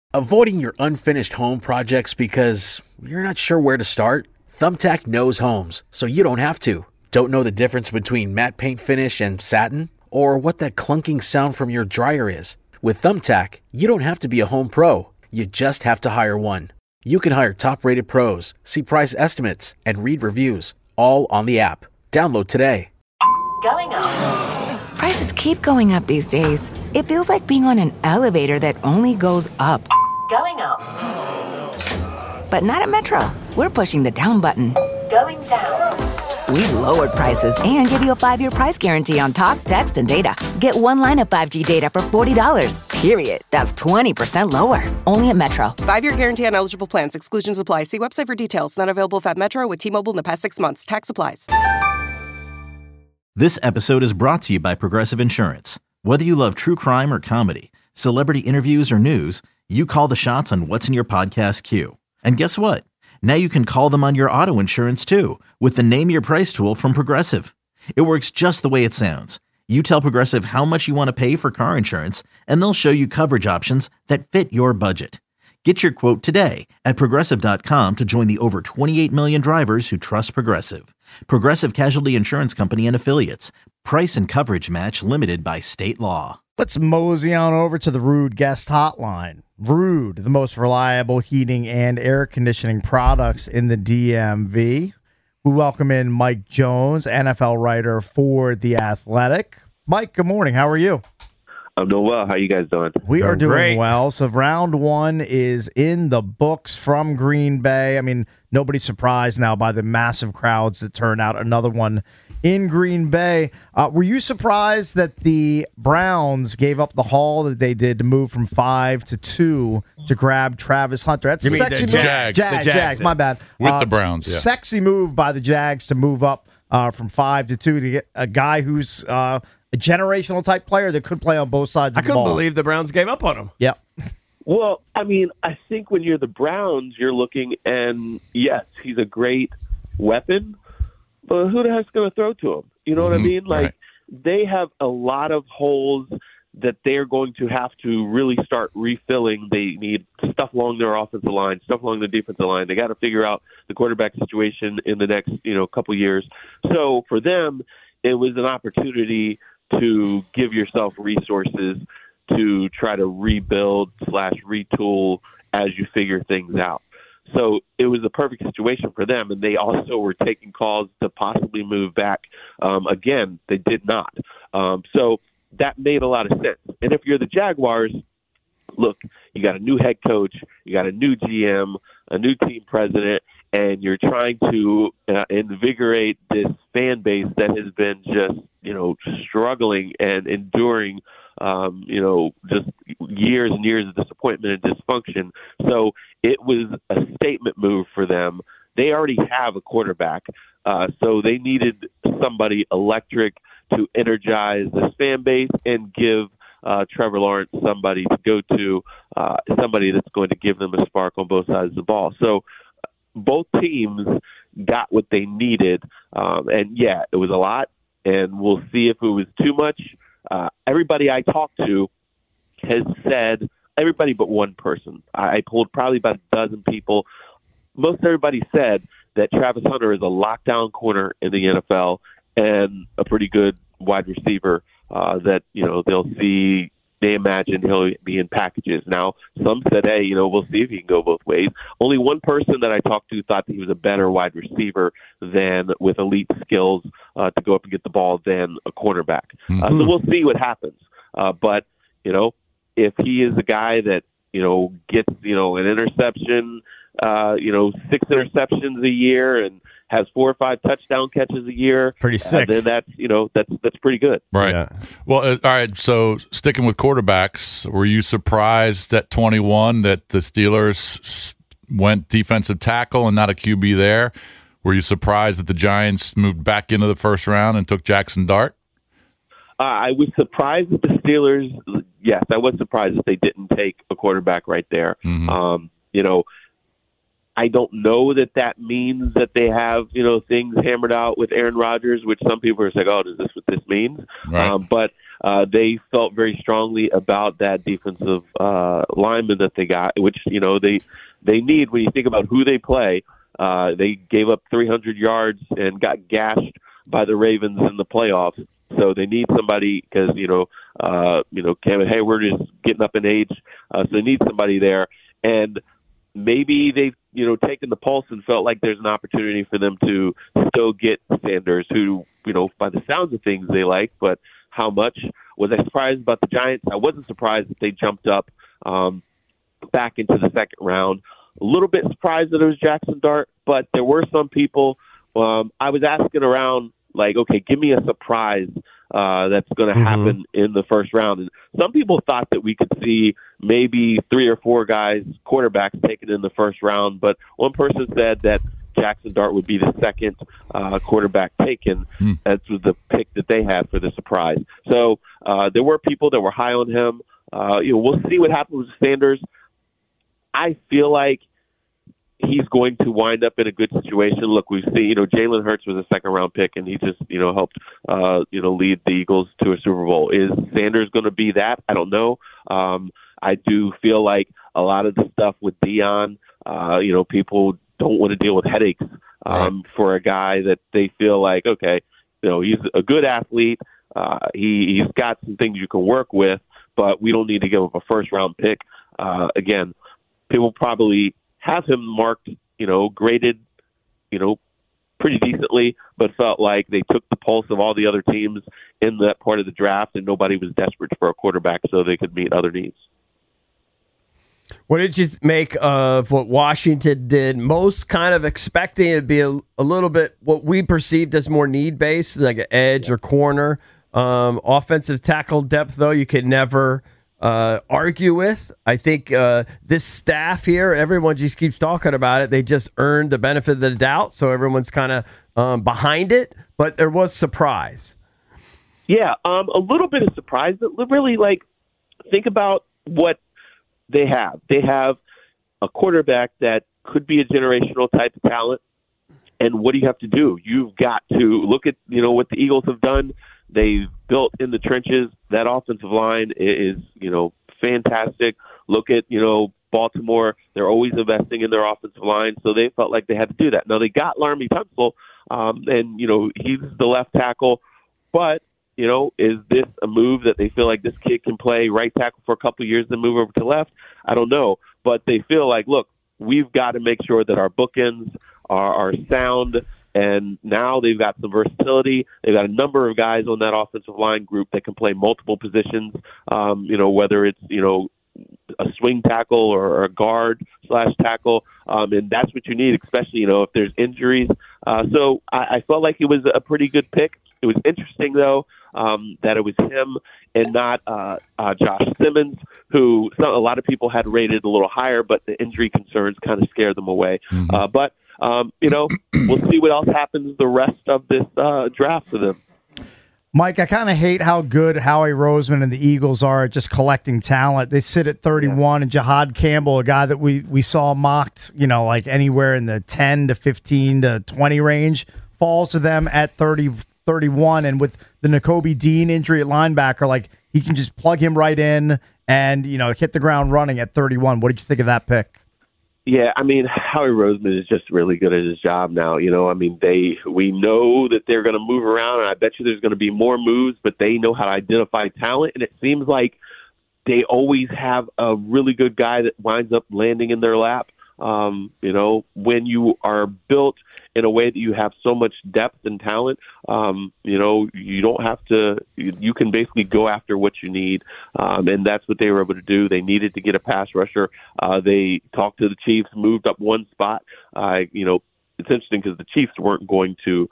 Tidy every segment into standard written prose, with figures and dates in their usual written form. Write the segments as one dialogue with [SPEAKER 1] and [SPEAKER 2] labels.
[SPEAKER 1] Avoiding your unfinished home projects because you're not sure where to start? Thumbtack knows homes, so you don't have to. Don't know the difference between matte paint finish and satin? Or what that clunking sound from your dryer is? With Thumbtack, you don't have to be a home pro. You just have to hire one. You can hire top-rated pros, see price estimates, and read reviews, all on the app. Download today.
[SPEAKER 2] Going up.
[SPEAKER 3] Prices keep going up these days. It feels like being on an elevator that only goes up.
[SPEAKER 2] Going up.
[SPEAKER 3] But not at Metro. We're pushing the down button.
[SPEAKER 2] Going down.
[SPEAKER 3] We've lowered prices and give you a 5-year price guarantee on talk, text, and data. Get one line of 5G data for $40, period. That's 20% lower. Only at Metro.
[SPEAKER 4] 5-year guarantee on eligible plans. Exclusions apply. See website for details. Not available if at Metro with T-Mobile in the past 6 months. Tax applies.
[SPEAKER 5] This episode is brought to you by Progressive Insurance. Whether you love true crime or comedy, celebrity interviews or news, you call the shots on what's in your podcast queue. And guess what? Now you can call them on your auto insurance too with the Name Your Price tool from Progressive. It works just the way it sounds. You tell Progressive how much you want to pay for car insurance, and they'll show you coverage options that fit your budget. Get your quote today at Progressive.com to join the over 28 million drivers who trust Progressive. Progressive Casualty Insurance Company and Affiliates. Price and coverage match limited by state law.
[SPEAKER 6] Let's mosey on over to the Rude Guest Hotline. Rude, the most reliable heating and air conditioning products in the DMV. We welcome in Mike Jones, NFL writer for The Athletic. Mike, good morning. How are you?
[SPEAKER 7] I'm doing well. How you guys doing?
[SPEAKER 6] We are doing
[SPEAKER 8] great.
[SPEAKER 6] well. So round one is in the books from Green Bay. I mean, nobody's surprised now by the massive crowds that turn out. Another one in Green Bay. Were you surprised that the Browns gave up the haul that they did to move from 5 to 2 to grab Travis Hunter? That's
[SPEAKER 8] You mean
[SPEAKER 6] sexy
[SPEAKER 8] the
[SPEAKER 6] move.
[SPEAKER 8] Jags.
[SPEAKER 6] Jags, my bad.
[SPEAKER 8] With the Browns, yeah.
[SPEAKER 6] Sexy move by the Jags to move up from 5 to 2 to get a guy who's a generational type player that could play on both sides of the ball.
[SPEAKER 8] I couldn't believe the Browns gave up on him.
[SPEAKER 6] Yep.
[SPEAKER 7] Well, I mean, I think when you're the Browns, you're looking, and yes, he's a great weapon, but who the heck's going to throw to him? You know what I mean? Like, they have a lot of holes that they're going to have to really start refilling. They need stuff along their offensive line, stuff along the defensive line. They got to figure out the quarterback situation in the next, couple years. So for them, it was an opportunity to give yourself resources to try to rebuild / retool as you figure things out. So it was a perfect situation for them, and they also were taking calls to possibly move back. Again, they did not. So that made a lot of sense. And if you're the Jaguars, look, you got a new head coach, you got a new GM, a new team president, and you're trying to invigorate this fan base that has been just, struggling and enduring, just years and years of disappointment and dysfunction. So it was a statement move for them. They already have a quarterback, so they needed somebody electric to energize this fan base and give Trevor Lawrence somebody to go to, somebody that's going to give them a spark on both sides of the ball. So both teams got what they needed, and yeah, it was a lot, and we'll see if it was too much. Everybody I talked to has said, everybody but one person, I pulled probably about a dozen people, most everybody said that Travis Hunter is a lockdown corner in the NFL and a pretty good wide receiver that, they'll see. They imagine he'll be in packages. Now, some said, hey, we'll see if he can go both ways. Only one person that I talked to thought that he was a better wide receiver than with elite skills to go up and get the ball than a cornerback. So we'll see what happens. But, if he is a guy that, gets, an interception, 6 interceptions a year and has 4 or 5 touchdown catches a year.
[SPEAKER 6] Pretty sick.
[SPEAKER 7] Then that's pretty good.
[SPEAKER 9] Right.
[SPEAKER 6] Yeah.
[SPEAKER 9] Well, all right. So sticking with quarterbacks, were you surprised at 21 that the Steelers went defensive tackle and not a QB there? Were you surprised that the Giants moved back into the first round and took Jackson Dart?
[SPEAKER 7] I was surprised that the Steelers, yes, I was surprised that they didn't take a quarterback right there. I don't know that means that they have, things hammered out with Aaron Rodgers, which some people are saying, oh, is this what this means?
[SPEAKER 9] Right.
[SPEAKER 7] But they felt very strongly about that defensive lineman that they got, which, they need when you think about who they play. They gave up 300 yards and got gashed by the Ravens in the playoffs. So they need somebody because, Cam Hayward is getting up in age. So they need somebody there. And maybe they've, taken the pulse and felt like there's an opportunity for them to still get Sanders, who, by the sounds of things they like, but how much? Was I surprised about the Giants? I wasn't surprised that they jumped up back into the second round. A little bit surprised that it was Jackson Dart, but there were some people I was asking around, like, okay, give me a surprise that's going to happen in the first round. And some people thought that we could see maybe 3 or 4 guys, quarterbacks, taken in the first round. But one person said that Jackson Dart would be the second quarterback taken. That was the pick that they had for the surprise. So there were people that were high on him. We'll see what happens with Sanders. I feel like he's going to wind up in a good situation. Look, we've seen, Jalen Hurts was a second-round pick, and he just, helped, lead the Eagles to a Super Bowl. Is Sanders going to be that? I don't know. I do feel like a lot of the stuff with Deion, people don't want to deal with headaches for a guy that they feel like, okay, he's a good athlete. He's got some things you can work with, but we don't need to give up a first-round pick. Again, people probably have him marked, graded, pretty decently, but felt like they took the pulse of all the other teams in that part of the draft, and nobody was desperate for a quarterback so they could meet other needs.
[SPEAKER 8] What did you make of what Washington did? Most kind of expecting it to be a little bit what we perceived as more need-based, like an edge or corner. Offensive tackle depth, though, you could never argue with. I think this staff here, everyone just keeps talking about it. They just earned the benefit of the doubt, so everyone's kind of behind it. But there was surprise.
[SPEAKER 7] Yeah, a little bit of surprise, but really, think about what they have. They have a quarterback that could be a generational type of talent. And what do you have to do? You've got to look at, what the Eagles have done. They've built in the trenches. That offensive line is, fantastic. Look at, Baltimore. They're always investing in their offensive line, so they felt like they had to do that. Now, they got Laremy Tunsil, and, he's the left tackle. But, is this a move that they feel like this kid can play right tackle for a couple of years then move over to left? I don't know. But they feel like, look, we've got to make sure that our bookends are sound. And now they've got some versatility. They've got a number of guys on that offensive line group that can play multiple positions, whether it's, a swing tackle or a guard / tackle. And that's what you need, especially, if there's injuries. So I felt like it was a pretty good pick. It was interesting, though, that it was him and not Josh Simmons, who a lot of people had rated a little higher, but the injury concerns kind of scared them away. But we'll see what else happens the rest of this draft for them.
[SPEAKER 6] Mike, I kind of hate how good Howie Roseman and the Eagles are at just collecting talent. They sit at 31, and Jahad Campbell, a guy that we saw mocked, like anywhere in the 10 to 15 to 20 range, falls to them at 30, 31. And with the Nakobe Dean injury at linebacker, he can just plug him right in and, hit the ground running at 31. What did you think of that pick?
[SPEAKER 7] Yeah, Howie Roseman is just really good at his job now. We know that they're going to move around, and I bet you there's going to be more moves, but they know how to identify talent, and it seems like they always have a really good guy that winds up landing in their lap. When you are built in a way that you have so much depth and talent, you don't have to, you can basically go after what you need. And that's what they were able to do. They needed to get a pass rusher. They talked to the Chiefs, moved up one spot. It's interesting because the Chiefs weren't going to,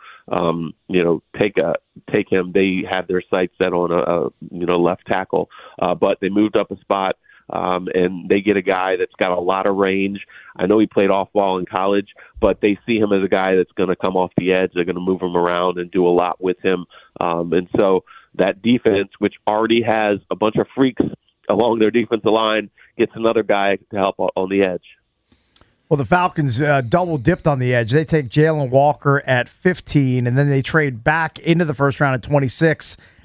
[SPEAKER 7] take him. They had their sights set on a left tackle, but they moved up a spot. And they get a guy that's got a lot of range. I know he played off ball in college, but they see him as a guy that's going to come off the edge. They're going to move him around and do a lot with him. And so that defense, which already has a bunch of freaks along their defensive line, gets another guy to help on the edge.
[SPEAKER 6] Well, the Falcons double dipped on the edge. They take Jalen Walker at 15, and then they trade back into the first round at 26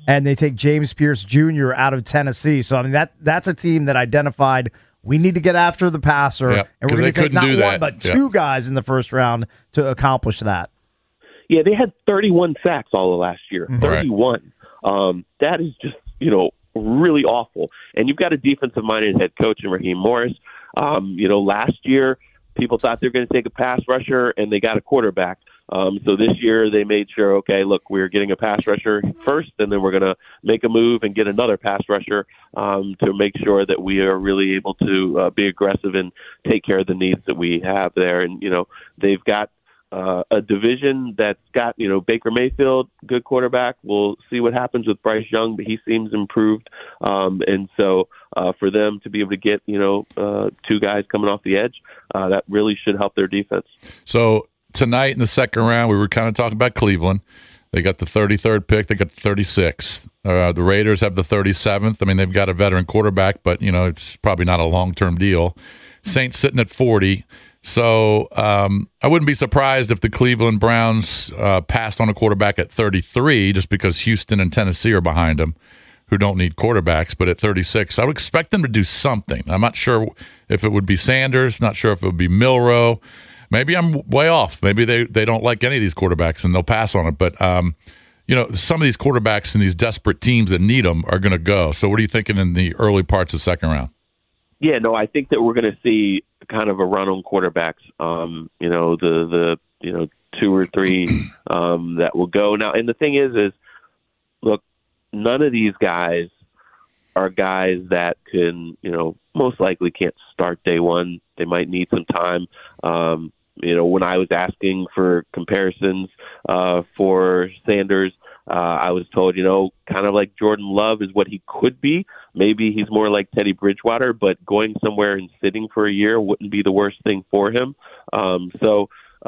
[SPEAKER 6] and they take James Pierce Jr. out of Tennessee. So, I mean, that's a team that identified we need to get after the passer,
[SPEAKER 9] Yeah,
[SPEAKER 6] and we're going to take not
[SPEAKER 9] do
[SPEAKER 6] one
[SPEAKER 9] that.
[SPEAKER 6] but two guys in the first round to accomplish that.
[SPEAKER 7] Yeah, they had 31 sacks all of last year. 31. That is just, really awful. And you've got a defensive-minded head coach in Raheem Morris. Last year, people thought they were going to take a pass rusher, and they got a quarterback. So this year they made sure, okay, look, we're getting a pass rusher first, and then we're going to make a move and get another pass rusher to make sure that we are really able to be aggressive and take care of the needs that we have there. And, they've got a division that's got, Baker Mayfield, good quarterback. We'll see what happens with Bryce Young, but he seems improved. And so for them to be able to get, two guys coming off the edge, that really should help their defense.
[SPEAKER 9] So tonight in the second round, we were kind of talking about Cleveland. They got the 33rd pick. They got the 36th. The Raiders have the 37th. I mean, they've got a veteran quarterback, but, it's probably not a long-term deal. Saints sitting at 40. So I wouldn't be surprised if the Cleveland Browns passed on a quarterback at 33 just because Houston and Tennessee are behind them, who don't need quarterbacks. But at 36, I would expect them to do something. I'm not sure if it would be Sanders, not sure if it would be Milroe. Maybe I'm way off. Maybe they don't like any of these quarterbacks and they'll pass on it. But, some of these quarterbacks in these desperate teams that need them are going to go. So what are you thinking in the early parts of the second round?
[SPEAKER 7] Yeah, no, I think that we're going to see kind of a run on quarterbacks. The 2 or 3 that will go now. And the thing is look, none of these guys are guys that can, most likely can't start day one. They might need some time. When I was asking for comparisons for Sanders, I was told, kind of like Jordan Love is what he could be. Maybe he's more like Teddy Bridgewater, but going somewhere and sitting for a year wouldn't be the worst thing for him. We'll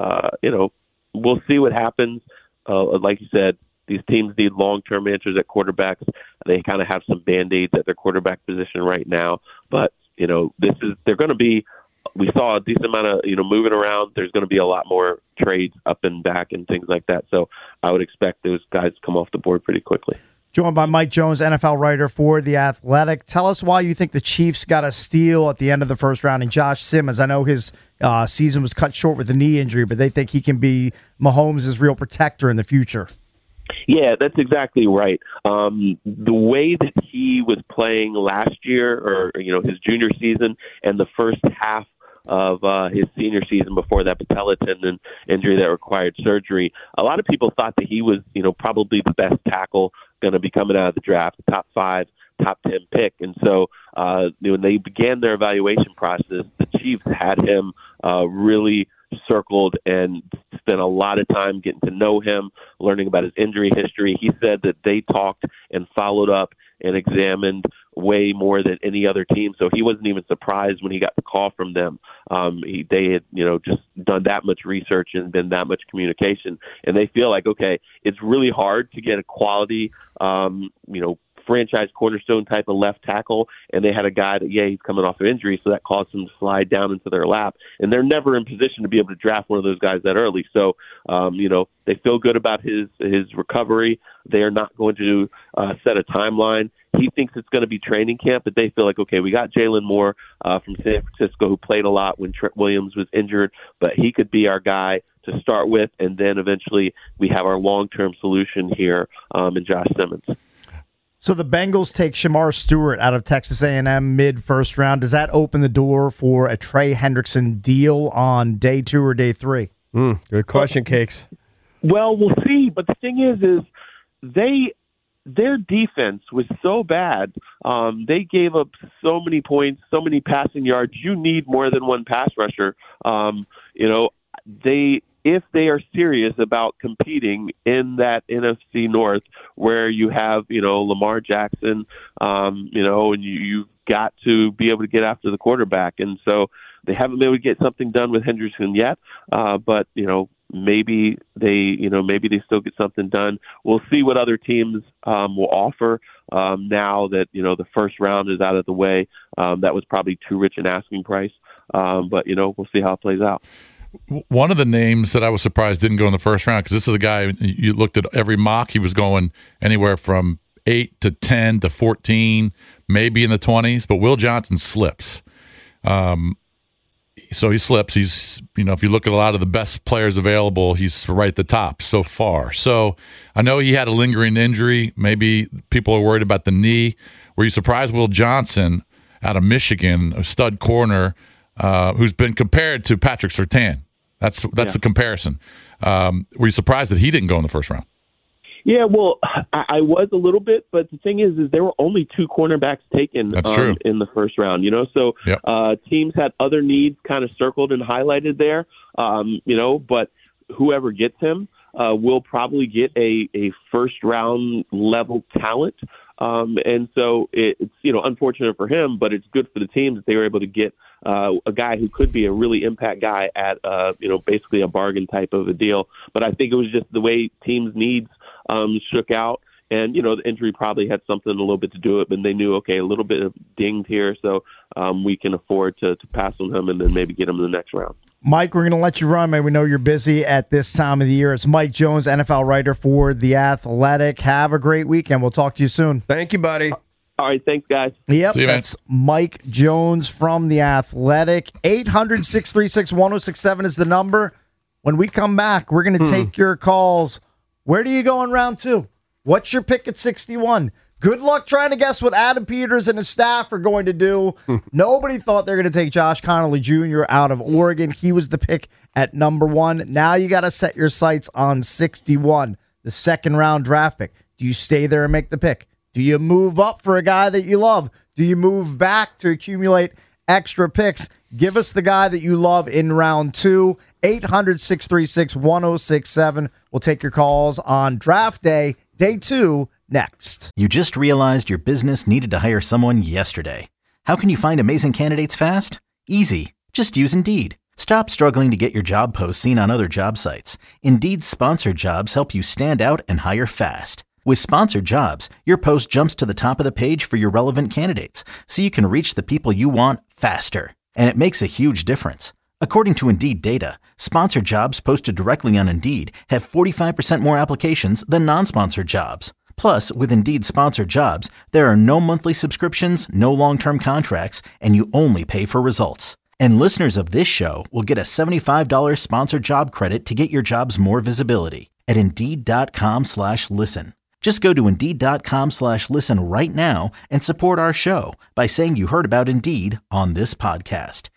[SPEAKER 7] see what happens. Like you said, these teams need long-term answers at quarterbacks. They kind of have some Band-Aids at their quarterback position right now. But, they're going to be, we saw a decent amount of, moving around. There's going to be a lot more trades up and back and things like that. So I would expect those guys to come off the board pretty quickly.
[SPEAKER 6] Joined by Mike Jones, NFL writer for The Athletic. Tell us why you think the Chiefs got a steal at the end of the first round. And Josh Simmons, I know his season was cut short with a knee injury, but they think he can be Mahomes' real protector in the future.
[SPEAKER 7] Yeah, that's exactly right. The way that he was playing last year, or his junior season, and the first half of his senior season before that patella tendon injury that required surgery, a lot of people thought that he was, probably the best tackle going to be coming out of the draft, top 5, top 10 pick. And so when they began their evaluation process, the Chiefs had him really circled and spent a lot of time getting to know him, learning about his injury history. He said that they talked and followed up and examined way more than any other team. So he wasn't even surprised when he got the call from them. They had, just done that much research and been that much communication. And they feel like, okay, it's really hard to get a quality, franchise cornerstone type of left tackle, and they had a guy that, he's coming off of injury, so that caused him to slide down into their lap. And they're never in position to be able to draft one of those guys that early. So, they feel good about his recovery. They are not going to set a timeline. He thinks it's going to be training camp, but they feel like, okay, we got Jalen Moore from San Francisco who played a lot when Trent Williams was injured, but he could be our guy to start with, and then eventually we have our long-term solution here in Josh Simmons.
[SPEAKER 6] So the Bengals take Shamar Stewart out of Texas A&M mid-first round. Does that open the door for a Trey Hendrickson deal on day 2 or day 3?
[SPEAKER 8] Good question, Cakes.
[SPEAKER 7] Well, we'll see. But the thing is their defense was so bad. They gave up so many points, so many passing yards. You need more than one pass rusher. If they are serious about competing in that NFC North where you have, Lamar Jackson, and you've got to be able to get after the quarterback. And so they haven't been able to get something done with Hendrickson yet. But, maybe they still get something done. We'll see what other teams will offer now that, the first round is out of the way. That was probably too rich an asking price. But, we'll see how it plays out.
[SPEAKER 9] One of the names that I was surprised didn't go in the first round, because this is a guy, you looked at every mock, he was going anywhere from 8 to 10 to 14, maybe in the 20s, but Will Johnson slips. So he slips. He's, if you look at a lot of the best players available, he's right at the top so far. So I know he had a lingering injury. Maybe people are worried about the knee. Were you surprised Will Johnson out of Michigan, a stud corner, who's been compared to Patrick Surtain? That's a comparison. Were you surprised that he didn't go in the first round?
[SPEAKER 7] Yeah, well, I was a little bit, but the thing is there were only 2 cornerbacks taken in the first round, So teams had other needs kind of circled and highlighted there, but whoever gets him will probably get a first-round level talent. And so it's, unfortunate for him, but it's good for the team that they were able to get a guy who could be a really impact guy at, basically a bargain type of a deal. But I think it was just the way teams' needs shook out. And, the injury probably had something a little bit to do with it, but they knew, okay, a little bit of dinged here, so we can afford to pass on him and then maybe get him in the next round.
[SPEAKER 6] Mike, we're going to let you run, man. We know you're busy at this time of the year. It's Mike Jones, NFL writer for The Athletic. Have a great weekend. We'll talk to you soon.
[SPEAKER 8] Thank you, buddy.
[SPEAKER 7] All right, thanks, guys.
[SPEAKER 6] Yep,
[SPEAKER 9] you,
[SPEAKER 6] that's Mike Jones from The Athletic. 800-636-1067 is the number. When we come back, we're going to take your calls. Where do you go in round 2? What's your pick at 61? Good luck trying to guess what Adam Peters and his staff are going to do. Nobody thought they were going to take Josh Connolly Jr. out of Oregon. He was the pick at number 1. Now you got to set your sights on 61, the second-round draft pick. Do you stay there and make the pick? Do you move up for a guy that you love? Do you move back to accumulate extra picks? Give us the guy that you love in round 2. 800-636-1067. We'll take your calls on draft day, day 2, next.
[SPEAKER 5] You just realized your business needed to hire someone yesterday. How can you find amazing candidates fast? Easy. Just use Indeed. Stop struggling to get your job posts seen on other job sites. Indeed's sponsored jobs help you stand out and hire fast. With sponsored jobs, your post jumps to the top of the page for your relevant candidates, so you can reach the people you want faster. And it makes a huge difference. According to Indeed data, sponsored jobs posted directly on Indeed have 45% more applications than non-sponsored jobs. Plus, with Indeed sponsored jobs, there are no monthly subscriptions, no long-term contracts, and you only pay for results. And listeners of this show will get a $75 sponsored job credit to get your jobs more visibility at Indeed.com/listen. Just go to Indeed.com/listen right now and support our show by saying you heard about Indeed on this podcast.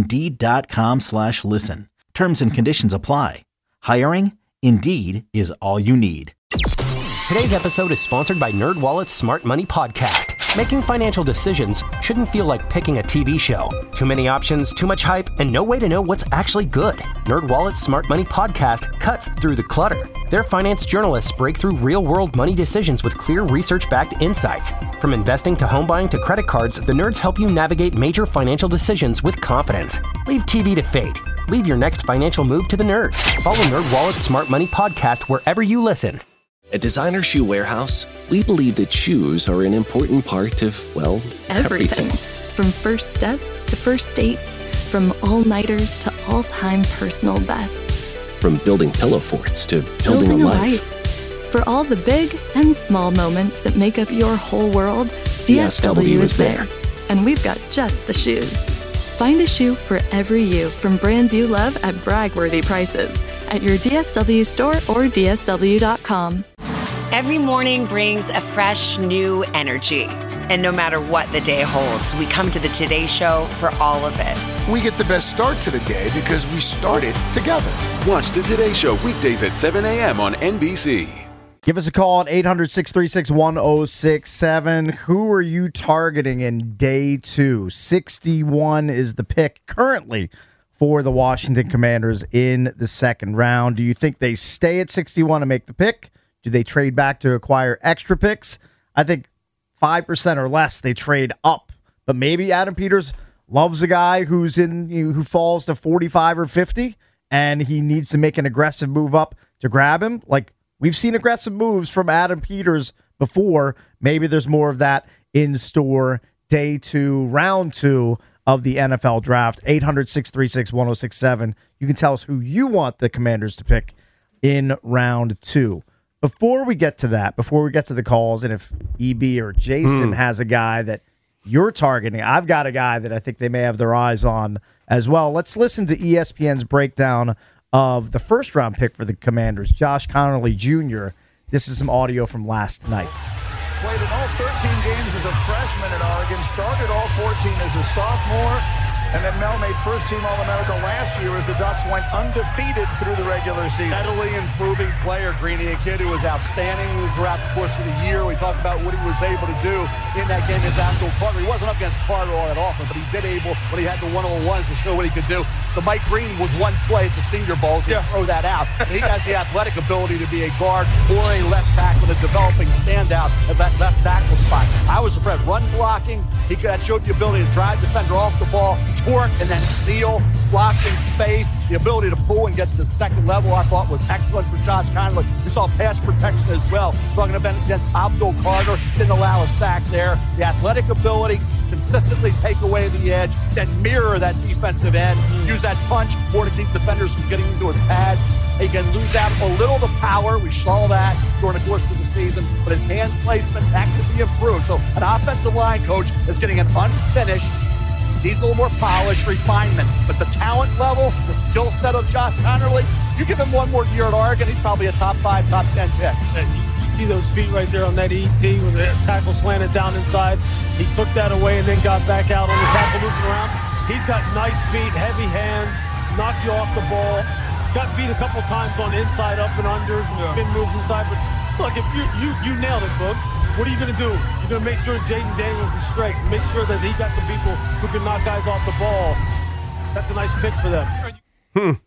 [SPEAKER 5] Indeed.com/listen. Terms and conditions apply. Hiring? Indeed is all you need.
[SPEAKER 10] Today's episode is sponsored by NerdWallet's Smart Money Podcast. Making financial decisions shouldn't feel like picking a TV show. Too many options, too much hype, and no way to know what's actually good. NerdWallet's Smart Money Podcast cuts through the clutter. Their finance journalists break through real-world money decisions with clear research-backed insights. From investing to home buying to credit cards, the nerds help you navigate major financial decisions with confidence. Leave TV to fate. Leave your next financial move to the nerds. Follow NerdWallet's Smart Money Podcast wherever you listen.
[SPEAKER 11] At Designer Shoe Warehouse, we believe that shoes are an important part of, well, everything.
[SPEAKER 12] From first steps to first dates, from all-nighters to all-time personal bests.
[SPEAKER 11] From building pillow forts to building a life.
[SPEAKER 12] For all the big and small moments that make up your whole world, DSW is there. And we've got just the shoes. Find a shoe for every you from brands you love at brag-worthy prices at your DSW store or DSW.com.
[SPEAKER 13] Every morning brings a fresh, new energy. And no matter what the day holds, we come to the Today Show for all of it.
[SPEAKER 14] We get the best start to the day because we started together.
[SPEAKER 15] Watch the Today Show weekdays at 7 a.m. on NBC.
[SPEAKER 6] Give us a call at 800-636-1067. Who are you targeting in day 2? 61 is the pick currently for the Washington Commanders in the second round. Do you think they stay at 61 and make the pick? Do they trade back to acquire extra picks? I think 5% or less they trade up. But maybe Adam Peters loves a guy who falls to 45 or 50, and he needs to make an aggressive move up to grab him. Like, we've seen aggressive moves from Adam Peters before. Maybe there's more of that in store day 2, round 2 of the NFL draft. 800-636-1067. You can tell us who you want the Commanders to pick in round 2. before we get to that, before we get to the calls, and if EB or Jason has a guy that you're targeting, I've got a guy that I think they may have their eyes on as well. Let's listen to ESPN's breakdown of the first-round pick for the Commanders, Josh Connerly Jr. This is some audio from last night.
[SPEAKER 16] Played in all 13 games as a freshman at Oregon, started all 14 as a sophomore, and then Mel made first-team All-America last year as the Ducks went undefeated through the regular season.
[SPEAKER 17] Steadily improving player, Greeny, a kid who was outstanding throughout the course of the year. We talked about what he was able to do in that game against Abdul Carter. He wasn't up against Carter all that often, but he did able, when he had the one-on-ones, to show what he could do. The Mike Greeny was one play at the Senior Bowl, so throw that out. And he has the athletic ability to be a guard or a left tackle, a developing standout at that left tackle spot. I was surprised. Run blocking, he showed the ability to drive defender off the ball, torque, and then seal, blocked in space. The ability to pull and get to the second level, I thought, was excellent for Josh Connerly. We saw pass protection as well. Talking about against Abdul Carter, didn't allow a sack there. The athletic ability, consistently take away the edge, then mirror that defensive end, use that punch more to keep defenders from getting into his pads. He can lose out a little of the power. We saw that during the course of the season, but his hand placement, that could be improved. So an offensive line coach is getting an unfinished, needs a little more polish, refinement. But the talent level, the skill set of Josh Connerly, if you give him one more year at Oregon, he's probably a top 5, top 10 pick.
[SPEAKER 18] You see those feet right there on that ET with the tackle slanted down inside. He took that away and then got back out on the tackle looping around. He's got nice feet, heavy hands, knock you off the ball. Got beat a couple times on inside up and unders and spin moves inside. But look, if you nailed it, Boog. What are you going to do? You're going to make sure Jaden Daniels is straight. Make sure that he got some people who can knock guys off the ball. That's a nice pick for them.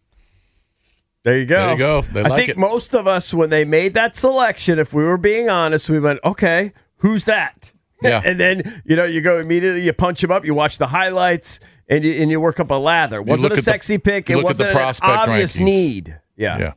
[SPEAKER 8] There you go.
[SPEAKER 9] There you go. They
[SPEAKER 8] I
[SPEAKER 9] like
[SPEAKER 8] think
[SPEAKER 9] it.
[SPEAKER 8] most of us, when they made that selection, if we were being honest, we went, okay, who's that?
[SPEAKER 9] Yeah.
[SPEAKER 8] And then, you go immediately, you punch him up, you watch the highlights, and you work up a lather. Wasn't a sexy pick. It wasn't an obvious need. Yeah.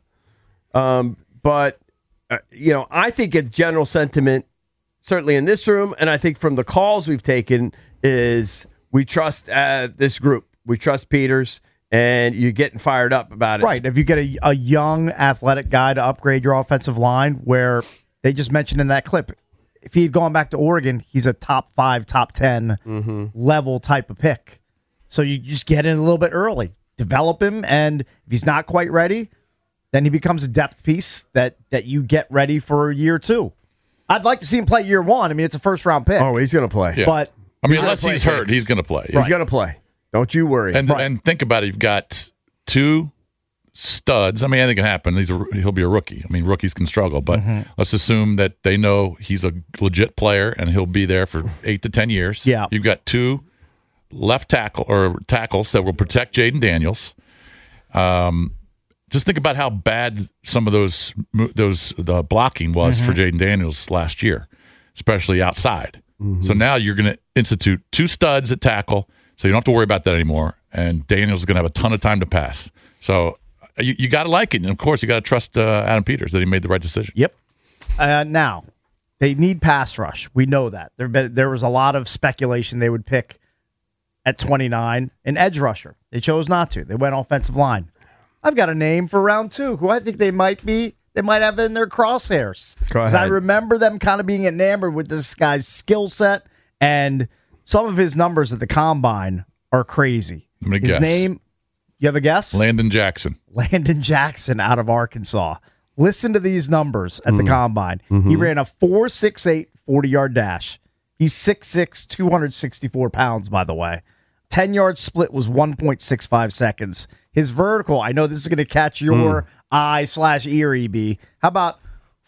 [SPEAKER 8] But, I think it's general sentiment, certainly in this room, and I think from the calls we've taken, is we trust this group. We trust Peters, and you're getting fired up about it.
[SPEAKER 6] Right. If you get a young, athletic guy to upgrade your offensive line, where they just mentioned in that clip, if he had gone back to Oregon, he's a top 5, top 10 level type of pick. So you just get in a little bit early, develop him, and if he's not quite ready, then he becomes a depth piece that you get ready for year 2. I'd like to see him play year 1. I mean, it's a first-round pick.
[SPEAKER 8] Oh, he's going to play.
[SPEAKER 9] Yeah.
[SPEAKER 6] But
[SPEAKER 9] unless he's hurt, he's going to play.
[SPEAKER 8] He's going to play. Don't you worry.
[SPEAKER 9] And think about it. You've got 2 studs. I mean, anything can happen. He'll be a rookie. I mean, rookies can struggle, but let's assume that they know he's a legit player and he'll be there for 8 to 10 years.
[SPEAKER 6] Yeah.
[SPEAKER 9] You've got 2 left tackles that will protect Jaden Daniels. Just think about how bad some of the blocking was for Jaden Daniels last year, especially outside. So now you're going to institute 2 studs at tackle, so you don't have to worry about that anymore. And Daniels is going to have a ton of time to pass. So you got to like it. And, of course, you got to trust Adam Peters that he made the right decision.
[SPEAKER 6] Yep. Now, they need pass rush. We know that. There was a lot of speculation they would pick at 29 an edge rusher. They chose not to. They went offensive line. I've got a name for round 2 who I think they might have in their crosshairs. Because I remember them kind of being enamored with this guy's skill set, and some of his numbers at the combine are crazy.
[SPEAKER 9] I'm going to
[SPEAKER 6] His
[SPEAKER 9] guess.
[SPEAKER 6] name, you have a guess?
[SPEAKER 9] Landon Jackson.
[SPEAKER 6] Landon Jackson out of Arkansas. Listen to these numbers at the combine. He ran a 4.68 40-yard dash. He's 6'6", 264 pounds, by the way. 10-yard split was 1.65 seconds. His vertical, I know this is going to catch your eye/ear, EB. How about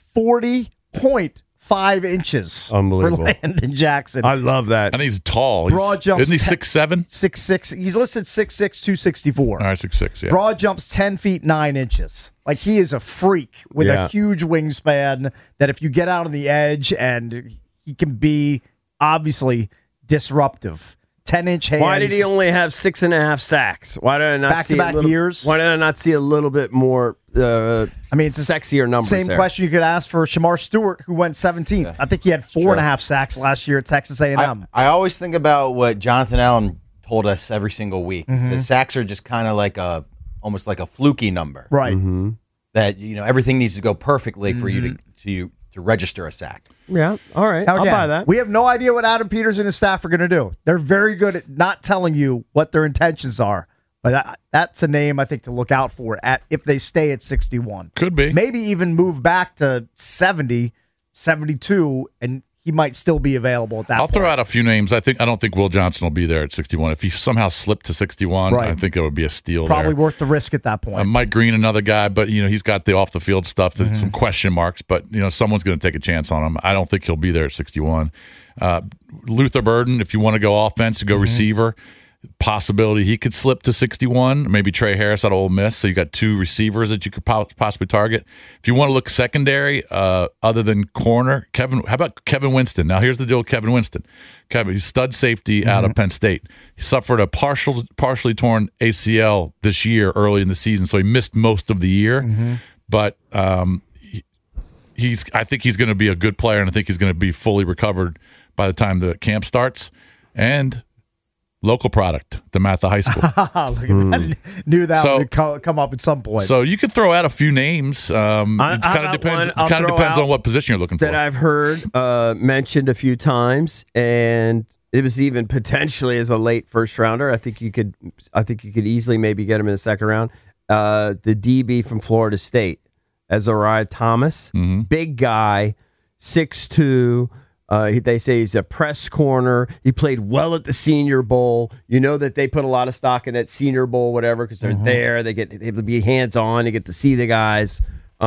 [SPEAKER 6] 40.5 inches
[SPEAKER 8] Unbelievable.
[SPEAKER 6] for Landon Jackson?
[SPEAKER 8] I love that.
[SPEAKER 9] And he's tall.
[SPEAKER 6] Broad jumps.
[SPEAKER 9] Isn't he 6'7"?
[SPEAKER 6] 6'6". He's listed 6'6", 264.
[SPEAKER 9] All right, 6'6", yeah.
[SPEAKER 6] Broad jumps 10 feet 9 inches. Like, he is a freak with a huge wingspan that if you get out on the edge, and he can be obviously disruptive. 10-inch hands.
[SPEAKER 8] Why did he only have 6.5 sacks? Why did I not see
[SPEAKER 6] back-to-back years?
[SPEAKER 8] Why did I not see a little bit more? It's sexier numbers.
[SPEAKER 6] Same
[SPEAKER 8] there.
[SPEAKER 6] question you could ask for Shamar Stewart, who went 17th. Yeah. I think he had 4.5 sacks last year at Texas A&M.
[SPEAKER 19] I always think about what Jonathan Allen told us every single week. The sacks are just kind of like almost like a fluky number,
[SPEAKER 6] right?
[SPEAKER 19] That everything needs to go perfectly for you to register a sack.
[SPEAKER 8] Yeah, all right.
[SPEAKER 6] Now,
[SPEAKER 8] I'll
[SPEAKER 6] again,
[SPEAKER 8] buy that.
[SPEAKER 6] We have no idea what Adam Peters and his staff are going to do. They're very good at not telling you what their intentions are. But that's a name I think to look out for if they stay at 61.
[SPEAKER 9] Could be.
[SPEAKER 6] Maybe even move back to 70, 72, and he might still be available at that
[SPEAKER 9] I'll
[SPEAKER 6] point.
[SPEAKER 9] throw out a few names. I don't think Will Johnson will be there at 61. If he somehow slipped to 61,
[SPEAKER 6] Right.
[SPEAKER 9] I think it would be a steal.
[SPEAKER 6] Probably
[SPEAKER 9] there.
[SPEAKER 6] worth the risk at that point.
[SPEAKER 9] Mike Green, another guy, but he's got the off the field stuff, some question marks. But someone's going to take a chance on him. I don't think he'll be there at 61. Luther Burden, if you want to go offense, go receiver. Possibility he could slip to 61. Maybe Trey Harris out of Ole Miss. So you got two receivers that you could possibly target. If you want to look secondary, other than corner, how about Kevin Winston? Now here's the deal with Kevin Winston. He's stud safety out of Penn State. He suffered a partially torn ACL this year early in the season, so he missed most of the year. But I think he's going to be a good player, and I think he's going to be fully recovered by the time the camp starts. And local product, DeMatha High School.
[SPEAKER 6] Look at that. Knew that would come up at some point.
[SPEAKER 9] So you could throw out a few names. It kind of depends. On what position you're looking for.
[SPEAKER 8] That I've heard mentioned a few times, and it was even potentially as a late first rounder. I think you could easily maybe get him in the second round. The DB from Florida State, Azariah Thomas, big guy, 6'2". They say he's a press corner. He played well at the Senior Bowl. You know that they put a lot of stock in that Senior Bowl, whatever, because they're there. They be hands on. You get to see the guys.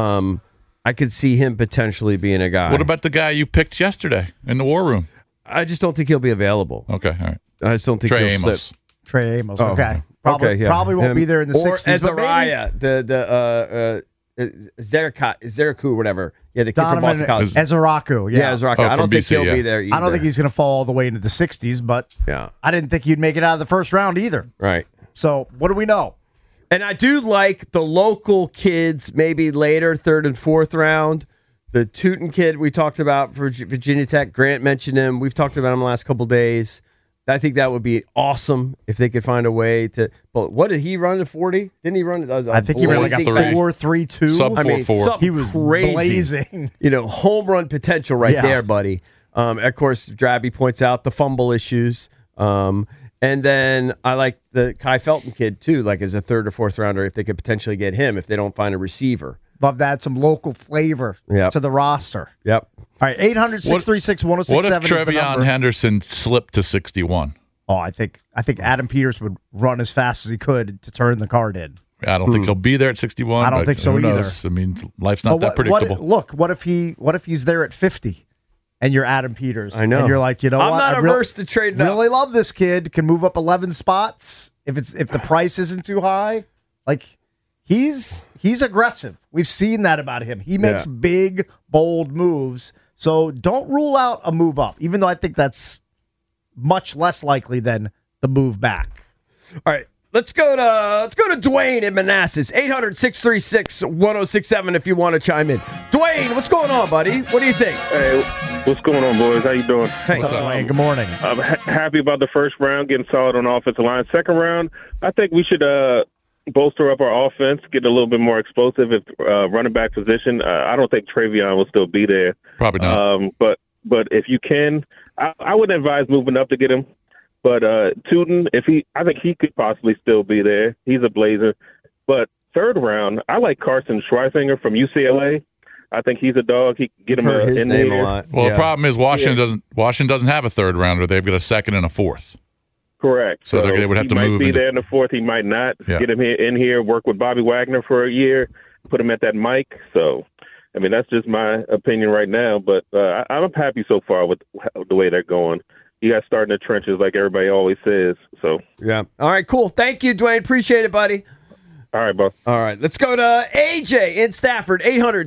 [SPEAKER 8] I could see him potentially being a guy.
[SPEAKER 9] What about the guy you picked yesterday in the War Room?
[SPEAKER 8] I just don't think he'll be available.
[SPEAKER 9] Okay, all right.
[SPEAKER 8] I just don't think
[SPEAKER 9] Trey
[SPEAKER 8] he'll
[SPEAKER 9] Amos.
[SPEAKER 8] slip.
[SPEAKER 6] Trey Amos.
[SPEAKER 8] Oh,
[SPEAKER 6] okay.
[SPEAKER 8] okay, yeah.
[SPEAKER 6] Probably won't be there in the 60s. But
[SPEAKER 8] Azariah, the Zeraku, whatever. Yeah, the kid from
[SPEAKER 6] Donovan
[SPEAKER 8] Boston College.
[SPEAKER 6] Ezeraku. Yeah,
[SPEAKER 8] Ezeraku. I don't think he'll be there either.
[SPEAKER 6] I don't think he's going to fall all the way into the 60s, but I didn't think he'd make it out of the first round either.
[SPEAKER 8] Right.
[SPEAKER 6] So what do we know?
[SPEAKER 8] And I do like the local kids, maybe later, third and fourth round. The Tootin kid we talked about for Virginia Tech, Grant mentioned him. We've talked about him the last couple of days. I think that would be awesome if they could find a way to. But what did he run at 40? Didn't he run?
[SPEAKER 6] I think he ran like a 4.32.
[SPEAKER 9] Sub 4.4.
[SPEAKER 6] He was
[SPEAKER 8] crazy.
[SPEAKER 6] Blazing.
[SPEAKER 8] Home run potential right there, buddy. Of course, Drabby points out the fumble issues. And then I like the Kai Felton kid too, like as a third or fourth rounder, if they could potentially get him if they don't find a receiver.
[SPEAKER 6] Love to add some local flavor to the roster.
[SPEAKER 8] Yep.
[SPEAKER 6] All right, 800-636-1067.
[SPEAKER 9] What if Trevion Henderson slipped to 61?
[SPEAKER 6] Oh, I think Adam Peters would run as fast as he could to turn the card in.
[SPEAKER 9] I don't think he'll be there at 61.
[SPEAKER 6] I don't think so either.
[SPEAKER 9] I mean, life's not that predictable.
[SPEAKER 6] What if he's there at 50 and you're Adam Peters?
[SPEAKER 8] I know.
[SPEAKER 6] And you're like,
[SPEAKER 8] I'm not averse to trading up.
[SPEAKER 6] Really love this kid. Can move up 11 spots if the price isn't too high. Like he's aggressive. We've seen that about him. He makes big, bold moves. So don't rule out a move up, even though I think that's much less likely than the move back.
[SPEAKER 8] All right. Let's go to Dwayne in Manassas. 800-636-1067 if you want to chime in. Dwayne, what's going on, buddy? What do you think?
[SPEAKER 20] Hey, what's going on, boys? How you doing?
[SPEAKER 6] Hey, what's up, Dwayne? Good morning.
[SPEAKER 20] I'm happy about the first round, getting solid on the offensive line. Second round, I think we should bolster up our offense, get a little bit more explosive at running back position. I don't think Trevion will still be there.
[SPEAKER 9] Probably not.
[SPEAKER 20] But if you can, I would advise moving up to get him. But Tootin, I think he could possibly still be there. He's a Blazer. But third round, I like Carson Schweizinger from UCLA. I think he's a dog. He can get him
[SPEAKER 8] his
[SPEAKER 20] in
[SPEAKER 8] name
[SPEAKER 20] there.
[SPEAKER 8] a lot.
[SPEAKER 9] Well, the problem is Washington doesn't have a third rounder. They've got a second and a fourth.
[SPEAKER 20] Correct.
[SPEAKER 9] So they would have to move.
[SPEAKER 20] He might be there in the fourth. He might not.
[SPEAKER 9] Yeah.
[SPEAKER 20] Get him in here, work with Bobby Wagner for a year, put him at that mic. So, I mean, that's just my opinion right now. But I'm happy so far with the way they're going. You guys starting the trenches like everybody always says. So
[SPEAKER 8] yeah. All right, cool. Thank you, Dwayne. Appreciate it, buddy.
[SPEAKER 20] All right, boss.
[SPEAKER 8] All right, let's go to AJ in Stafford.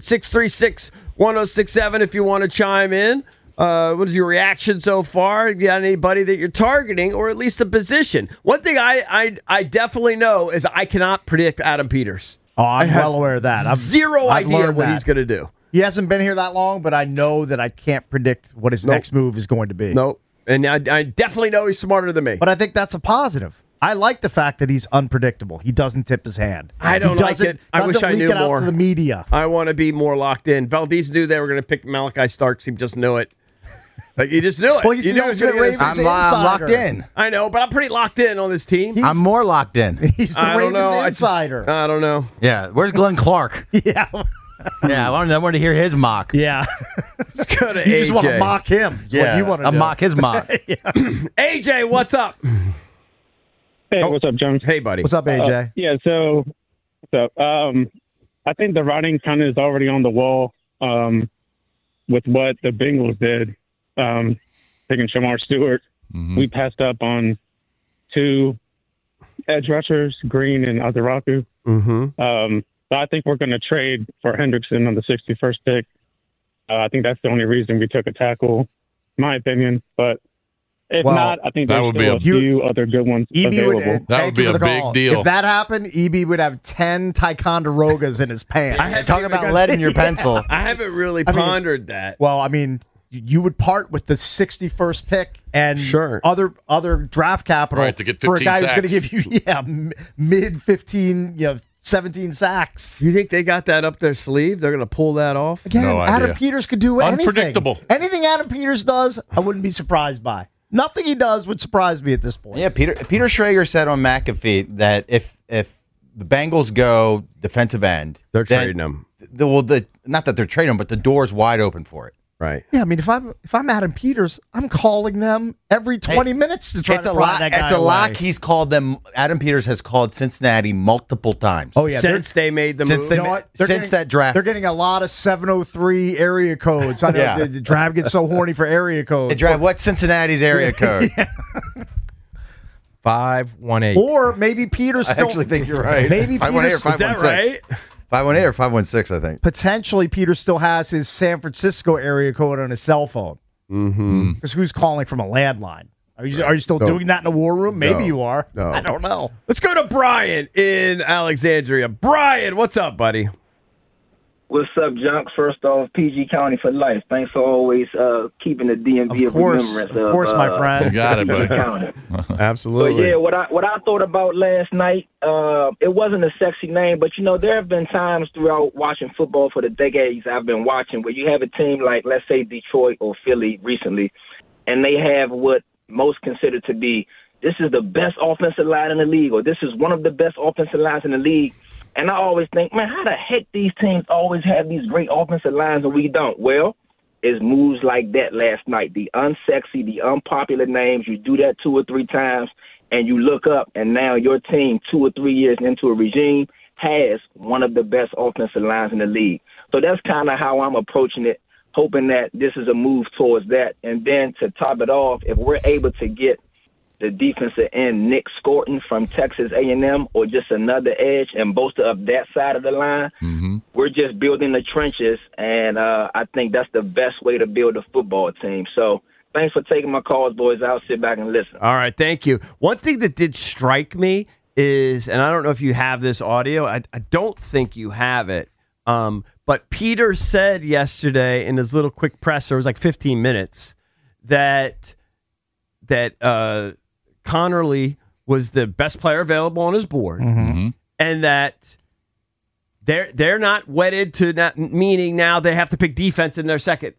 [SPEAKER 8] 800-636-1067 if you want to chime in. What is your reaction so far? You got anybody that you're targeting, or at least a position? One thing I definitely know is I cannot predict Adam Peters.
[SPEAKER 6] Oh, I'm well aware of that.
[SPEAKER 8] Zero idea what he's going to do.
[SPEAKER 6] He hasn't been here that long, but I know that I can't predict what his next move is going to be.
[SPEAKER 8] Nope. And I definitely know he's smarter than me.
[SPEAKER 6] But I think that's a positive. I like the fact that he's unpredictable. He doesn't tip his hand.
[SPEAKER 8] I don't like it. I wish I knew
[SPEAKER 6] leak it
[SPEAKER 8] more.
[SPEAKER 6] out to the media.
[SPEAKER 8] I want to be more locked in. Valdez knew they were going to pick Malachi Starks. He just knew it. Like, he just knew it.
[SPEAKER 6] Well, he's the ultimate Ravens insider.
[SPEAKER 19] I'm locked in.
[SPEAKER 8] I know, but I'm pretty locked in on this team.
[SPEAKER 19] I'm more locked in.
[SPEAKER 6] He's the Ravens insider.
[SPEAKER 8] I don't know.
[SPEAKER 19] Yeah, where's Glenn Clark?
[SPEAKER 6] Yeah.
[SPEAKER 19] Yeah, I wanted to hear his mock.
[SPEAKER 6] Yeah.
[SPEAKER 8] Let's go to
[SPEAKER 6] You just want to
[SPEAKER 8] AJ.
[SPEAKER 6] mock him. Is what you want to
[SPEAKER 19] I'll
[SPEAKER 6] do.
[SPEAKER 19] mock his mock.
[SPEAKER 8] AJ, what's up?
[SPEAKER 21] Hey, what's up, John?
[SPEAKER 8] Hey, buddy.
[SPEAKER 6] What's up, AJ?
[SPEAKER 21] Yeah, so I think the writing kind of is already on the wall with what the Bengals did, taking Shamar Stewart. We passed up on 2 edge rushers, Green and Azaraku. So I think we're going to trade for Hendrickson on the 61st pick. I think that's the only reason we took a tackle, in my opinion. But if not, I think there's still a few other good ones available.
[SPEAKER 9] That would be a big deal.
[SPEAKER 6] If that happened, EB would have 10 Ticonderogas in his pants.
[SPEAKER 19] Talk about lead in your pencil.
[SPEAKER 8] I haven't really pondered that.
[SPEAKER 6] Well, I mean, you would part with the 61st pick and other draft capital
[SPEAKER 9] Right, to get
[SPEAKER 6] for a
[SPEAKER 9] 15
[SPEAKER 6] guy who's going to
[SPEAKER 9] sacks.
[SPEAKER 6] give you mid 15, 17 sacks.
[SPEAKER 8] You think they got that up their sleeve? They're going to pull that off?
[SPEAKER 6] Again, Adam Peters could do anything.
[SPEAKER 9] Unpredictable.
[SPEAKER 6] Anything Adam Peters does, I wouldn't be surprised by. Nothing he does would surprise me at this point.
[SPEAKER 19] Yeah, Peter Schrager said on McAfee that if the Bengals go defensive end,
[SPEAKER 8] they're trading him.
[SPEAKER 19] Not that they're trading him, but the door's wide open for it.
[SPEAKER 8] Right.
[SPEAKER 6] Yeah, I mean, if I'm Adam Peters, I'm calling them every 20 minutes to try to pry that guy
[SPEAKER 19] It's a lock.
[SPEAKER 6] away.
[SPEAKER 19] He's called them. Adam Peters has called Cincinnati multiple times.
[SPEAKER 6] Oh yeah,
[SPEAKER 8] Since they made the move.
[SPEAKER 19] Since that draft,
[SPEAKER 6] they're getting a lot of 703 area codes. I know
[SPEAKER 19] Yeah.
[SPEAKER 6] the Drab gets so horny for area codes.
[SPEAKER 19] Hey, Drab, what's Cincinnati's area code?
[SPEAKER 22] 518.
[SPEAKER 6] Or maybe Peters still.
[SPEAKER 19] I actually think you're right.
[SPEAKER 6] Maybe
[SPEAKER 19] 518 or
[SPEAKER 6] Peters,
[SPEAKER 19] 516. 518 or 516, I think.
[SPEAKER 6] Potentially, Peters still has his San Francisco area code on his cell phone.
[SPEAKER 8] Mm-hmm.
[SPEAKER 6] Because who's calling from a landline? Are you still doing that in the war room? Maybe
[SPEAKER 8] No.
[SPEAKER 6] you are.
[SPEAKER 8] No.
[SPEAKER 6] I don't know.
[SPEAKER 8] Let's go to Brian in Alexandria. Brian, what's up, buddy?
[SPEAKER 23] What's up, Junk? First off, PG County for life. Thanks for always keeping the DMV
[SPEAKER 6] Of course,
[SPEAKER 23] remembrance.
[SPEAKER 6] of course, my friend.
[SPEAKER 9] You got it,
[SPEAKER 23] PG
[SPEAKER 9] buddy.
[SPEAKER 23] County.
[SPEAKER 8] Absolutely.
[SPEAKER 23] But yeah, what I thought about last night, it wasn't a sexy name, but there have been times throughout watching football for the decades I've been watching where you have a team like, let's say, Detroit or Philly recently, and they have what most consider to be, this is the best offensive line in the league, or this is one of the best offensive lines in the league. And I always think, man, how the heck these teams always have these great offensive lines and we don't? Well, it's moves like that last night. The unsexy, the unpopular names, you do that 2 or 3 times, and you look up, and now your team 2 or 3 years into a regime has one of the best offensive lines in the league. So that's kind of how I'm approaching it, hoping that this is a move towards that. And then to top it off, if we're able to get the defensive end Nick Scorton from Texas A&M or just another edge and bolster up that side of the line, we're just building the trenches, and I think that's the best way to build a football team. So thanks for taking my calls, boys. I'll sit back and listen.
[SPEAKER 8] All right, thank you. One thing that did strike me is, and I don't know if you have this audio, I don't think you have it, but Peter said yesterday in his little quick presser, it was like 15 minutes, that Connerly was the best player available on his board, and that they're not wedded to that, meaning now they have to pick defense in their second.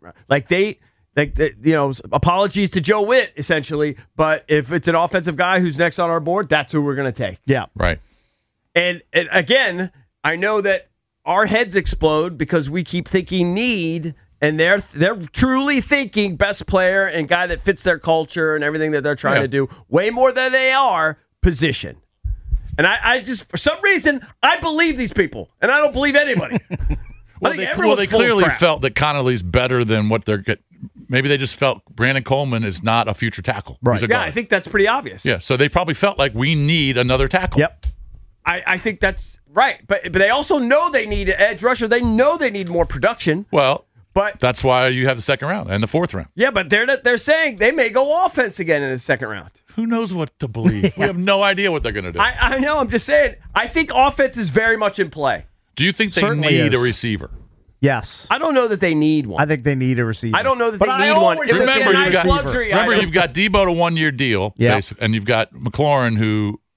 [SPEAKER 8] Apologies to Joe Witt, essentially, but if it's an offensive guy who's next on our board, that's who we're going to take.
[SPEAKER 6] Yeah.
[SPEAKER 9] Right.
[SPEAKER 8] And again, I know that our heads explode because we keep thinking need, and they're truly thinking best player and guy that fits their culture and everything that they're trying to do way more than they are position. And I just, for some reason, I believe these people, and I don't believe anybody.
[SPEAKER 9] They clearly felt that Connolly's better than what they're getting. Maybe they just felt Brandon Coleman is not a future tackle.
[SPEAKER 8] Right.
[SPEAKER 9] He's a
[SPEAKER 8] Yeah,
[SPEAKER 9] guard.
[SPEAKER 8] I think that's pretty obvious.
[SPEAKER 9] Yeah, so they probably felt like we need another tackle.
[SPEAKER 6] Yep.
[SPEAKER 8] I think that's right. But they also know they need an edge rusher. They know they need more production.
[SPEAKER 9] Well,
[SPEAKER 8] but
[SPEAKER 9] that's why you have the second round and the fourth round.
[SPEAKER 8] Yeah, but they're saying they may go offense again in the second round.
[SPEAKER 9] Who knows what to believe? We have no idea what they're going to do.
[SPEAKER 8] I know. I'm just saying. I think offense is very much in play.
[SPEAKER 9] Do you think they
[SPEAKER 6] Certainly
[SPEAKER 9] need
[SPEAKER 6] is.
[SPEAKER 9] a receiver?
[SPEAKER 6] Yes.
[SPEAKER 8] I don't know that they need one.
[SPEAKER 6] I think they need a receiver.
[SPEAKER 8] I don't know that
[SPEAKER 6] But
[SPEAKER 8] they
[SPEAKER 6] I
[SPEAKER 8] need one.
[SPEAKER 6] always
[SPEAKER 8] It's
[SPEAKER 6] think
[SPEAKER 8] a
[SPEAKER 6] they
[SPEAKER 8] nice
[SPEAKER 6] need a receiver.
[SPEAKER 8] luxury.
[SPEAKER 9] Remember,
[SPEAKER 8] item.
[SPEAKER 9] you've got Debo to 1 year deal,
[SPEAKER 6] Yeah.
[SPEAKER 9] basic, and you've got McLaurin who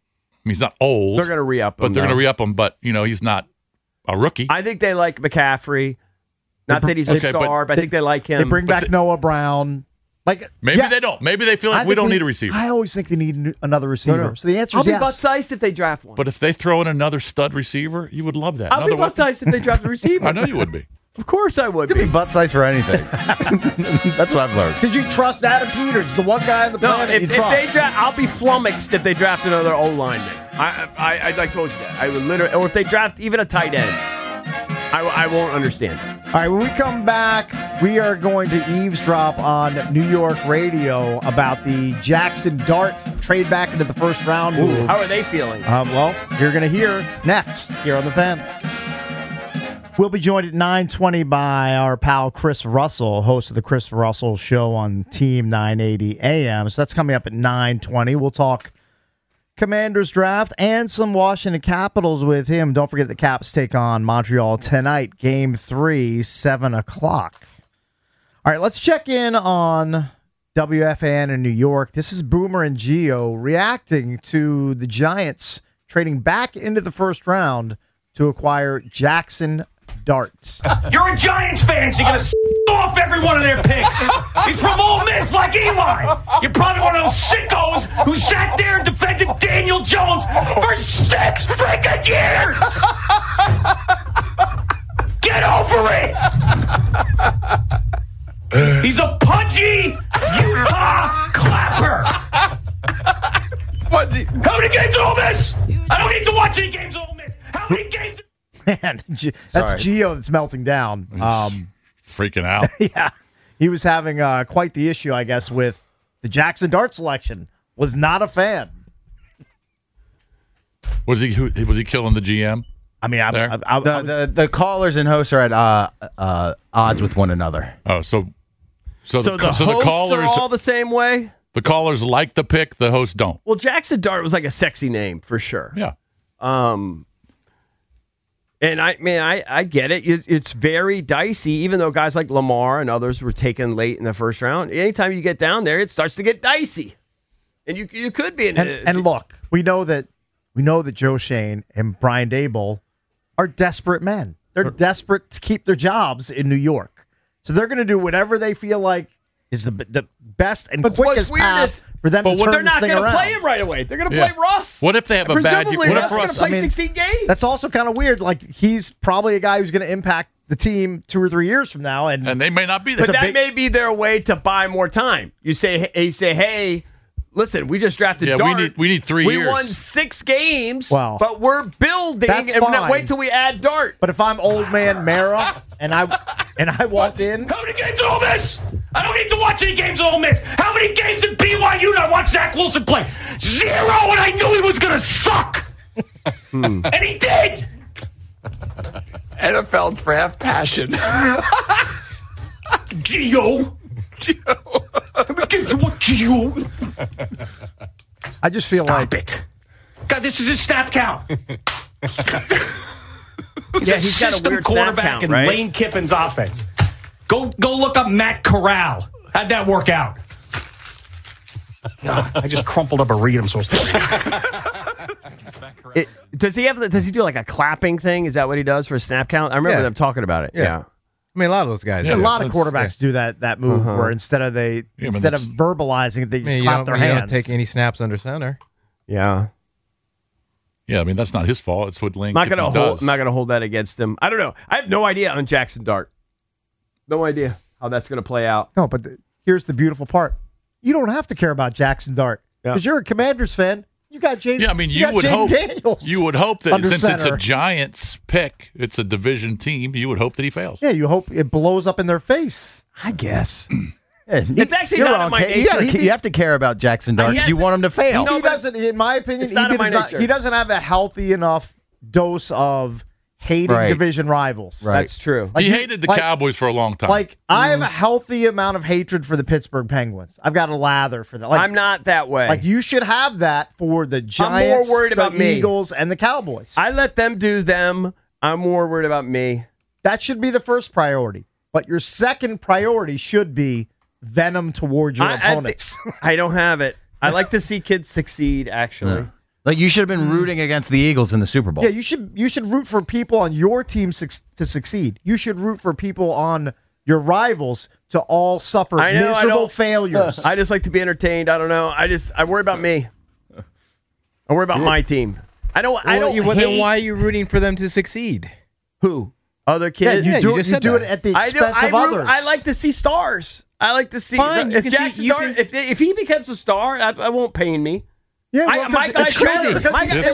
[SPEAKER 9] mean, he's not old.
[SPEAKER 8] They're going to re-up him.
[SPEAKER 9] But they're going to re-up him. But, he's not a rookie.
[SPEAKER 8] I think they like McCaffrey. Not that he's a star, but I think they like him.
[SPEAKER 6] They bring back Noah Brown.
[SPEAKER 9] Maybe they don't. Maybe they feel like we don't need a receiver.
[SPEAKER 6] I always think they need another receiver.
[SPEAKER 8] No.
[SPEAKER 6] So the answer
[SPEAKER 8] I'll
[SPEAKER 6] is
[SPEAKER 8] be
[SPEAKER 6] yes.
[SPEAKER 8] butt-sized if they draft one.
[SPEAKER 9] But if they throw in another stud receiver, you would love that.
[SPEAKER 8] I'll be butt-sized if they draft a receiver.
[SPEAKER 9] I know you would be.
[SPEAKER 8] Of course I would
[SPEAKER 19] be butt size for anything. That's what I've learned.
[SPEAKER 6] Because you trust Adam Peters, the one guy on the planet
[SPEAKER 8] if
[SPEAKER 6] you
[SPEAKER 8] they
[SPEAKER 6] trust.
[SPEAKER 8] I'll be flummoxed if they draft another O-lineman. I told you that. I would literally, or if they draft even a tight end, I won't understand.
[SPEAKER 6] All right, when we come back, we are going to eavesdrop on New York radio about the Jackson Dart trade back into the first round move.
[SPEAKER 8] How are they feeling?
[SPEAKER 6] Well, you're going to hear next here on The Fan. We'll be joined at 9:20 by our pal Chris Russell, host of the Chris Russell Show on Team 980 AM. So that's coming up at 9:20. We'll talk Commanders draft and some Washington Capitals with him. Don't forget the Caps take on Montreal tonight, Game 3, 7 o'clock. All right, let's check in on WFAN in New York. This is Boomer and Gio reacting to the Giants trading back into the first round to acquire Jackson Dart.
[SPEAKER 1] You're a Giants fan, so you're going to off every one of their picks. He's from Ole Miss like Eli. You're probably one of those sickos who sat there and defended Daniel Jones for 6 freaking years. Get over it. He's a pudgy Utah clapper. How many games at Ole Miss? I don't need to watch any games at Ole Miss. How many games?
[SPEAKER 6] Man, that's Gio that's melting down.
[SPEAKER 9] Freaking out.
[SPEAKER 6] Yeah. He was having quite the issue, I guess, with the Jackson Dart selection. Was not a fan.
[SPEAKER 9] Was he killing the GM?
[SPEAKER 6] I mean,
[SPEAKER 19] the callers and hosts are at odds with one another.
[SPEAKER 9] Oh, so
[SPEAKER 8] the hosts
[SPEAKER 9] callers
[SPEAKER 8] are all the same way?
[SPEAKER 9] The callers like the pick, the hosts don't.
[SPEAKER 8] Well, Jackson Dart was like a sexy name for sure.
[SPEAKER 9] Yeah.
[SPEAKER 8] And I get it. It's very dicey, even though guys like Lamar and others were taken late in the first round. Anytime you get down there, it starts to get dicey. And you could be in it.
[SPEAKER 6] And look, we know that Joe Shane and Brian Daboll are desperate men. They're desperate to keep their jobs in New York. So they're going to do whatever they feel like is the best and quickest path for them to turn this thing around.
[SPEAKER 8] They're not going to play him right away. They're going to play Russ.
[SPEAKER 9] What if they have a bad year?
[SPEAKER 8] What if Russ is going to play 16 games?
[SPEAKER 6] That's also kind of weird. Like, he's probably a guy who's going to impact the team 2 or 3 years from now. And
[SPEAKER 9] they may not be there.
[SPEAKER 8] But that may be their way to buy more time. You say, hey, listen, we just drafted Dart.
[SPEAKER 9] We need 3 years.
[SPEAKER 8] We won 6 games,
[SPEAKER 6] Wow.
[SPEAKER 8] but we're building,
[SPEAKER 6] That's
[SPEAKER 8] and
[SPEAKER 6] fine.
[SPEAKER 8] wait till we add Dart.
[SPEAKER 6] But if I'm old man Mara and I walked in,
[SPEAKER 1] How many games at Ole Miss? I don't need to watch any games at Ole Miss. How many games at BYU did I watch Zach Wilson play? 0, and I knew he was going to suck. And he did.
[SPEAKER 2] NFL draft passion.
[SPEAKER 1] Gio. How many games you watch Gio?
[SPEAKER 6] I just feel
[SPEAKER 1] Stop it. God, this is his snap count. He's a
[SPEAKER 8] he's got a
[SPEAKER 1] system
[SPEAKER 8] weird snap
[SPEAKER 1] quarterback
[SPEAKER 8] count,
[SPEAKER 1] in
[SPEAKER 8] right?
[SPEAKER 1] Lane Kiffin's offense. Go look up Matt Corral. How'd that work out? God, I just crumpled up a read I'm supposed to read.
[SPEAKER 8] Does he do like a clapping thing? Is that what he does for a snap count? I remember them talking about it. Yeah.
[SPEAKER 22] I mean, a lot of those guys.
[SPEAKER 6] a lot of quarterbacks do that move where instead of verbalizing it, they just clap their hands.
[SPEAKER 22] You don't take any snaps under center.
[SPEAKER 8] Yeah.
[SPEAKER 9] Yeah, I mean, that's not his fault. It's what Lane
[SPEAKER 8] I'm
[SPEAKER 9] Kiffin does.
[SPEAKER 8] not gonna hold that against him. I don't know. I have no idea on Jackson Dart. No idea how that's gonna play out.
[SPEAKER 6] No, but here's the beautiful part. You don't have to care about Jackson Dart because you're a Commanders fan. You got James.
[SPEAKER 9] Yeah, I mean,
[SPEAKER 6] you
[SPEAKER 9] would hope
[SPEAKER 6] Daniels.
[SPEAKER 9] You would hope that
[SPEAKER 6] under
[SPEAKER 9] since it's
[SPEAKER 6] center.
[SPEAKER 9] a Giants pick, it's a division team. You would hope that he fails.
[SPEAKER 6] Yeah, you hope it blows up in their face.
[SPEAKER 8] I guess.
[SPEAKER 19] It's
[SPEAKER 8] actually not in my nature.
[SPEAKER 19] You have to care about Jackson Dart because you want him to fail.
[SPEAKER 6] He doesn't, in my opinion,
[SPEAKER 8] It's not in my nature.
[SPEAKER 6] he doesn't have a healthy enough dose of hating division rivals.
[SPEAKER 19] Right.
[SPEAKER 8] That's true.
[SPEAKER 9] He hated the Cowboys for a long time.
[SPEAKER 6] Like, I have a healthy amount of hatred for the Pittsburgh Penguins. I've got a lather for that. Like,
[SPEAKER 8] I'm not that way.
[SPEAKER 6] Like, you should have that for the Giants,
[SPEAKER 8] worried about
[SPEAKER 6] the
[SPEAKER 8] me.
[SPEAKER 6] Eagles, and the Cowboys.
[SPEAKER 8] I let them do them. I'm more worried about me.
[SPEAKER 6] That should be the first priority. But your second priority should be venom towards your opponents.
[SPEAKER 8] I don't have it. I like to see kids succeed, actually.
[SPEAKER 19] Like you should have been rooting against the Eagles in the Super Bowl.
[SPEAKER 6] Yeah, you should root for people on your team to succeed. You should root for people on your rivals to all suffer miserable failures.
[SPEAKER 8] I just like to be entertained. I don't know. I worry about me. I worry about my team. I don't.
[SPEAKER 22] Then why are you rooting for them to succeed?
[SPEAKER 8] Who? Other kids?
[SPEAKER 6] Yeah, you do it at the expense of others.
[SPEAKER 8] I like to see stars. I like to see.
[SPEAKER 22] Fine,
[SPEAKER 8] if Jackson if he becomes a star, that won't pain me.
[SPEAKER 6] Yeah, well,
[SPEAKER 8] it's crazy.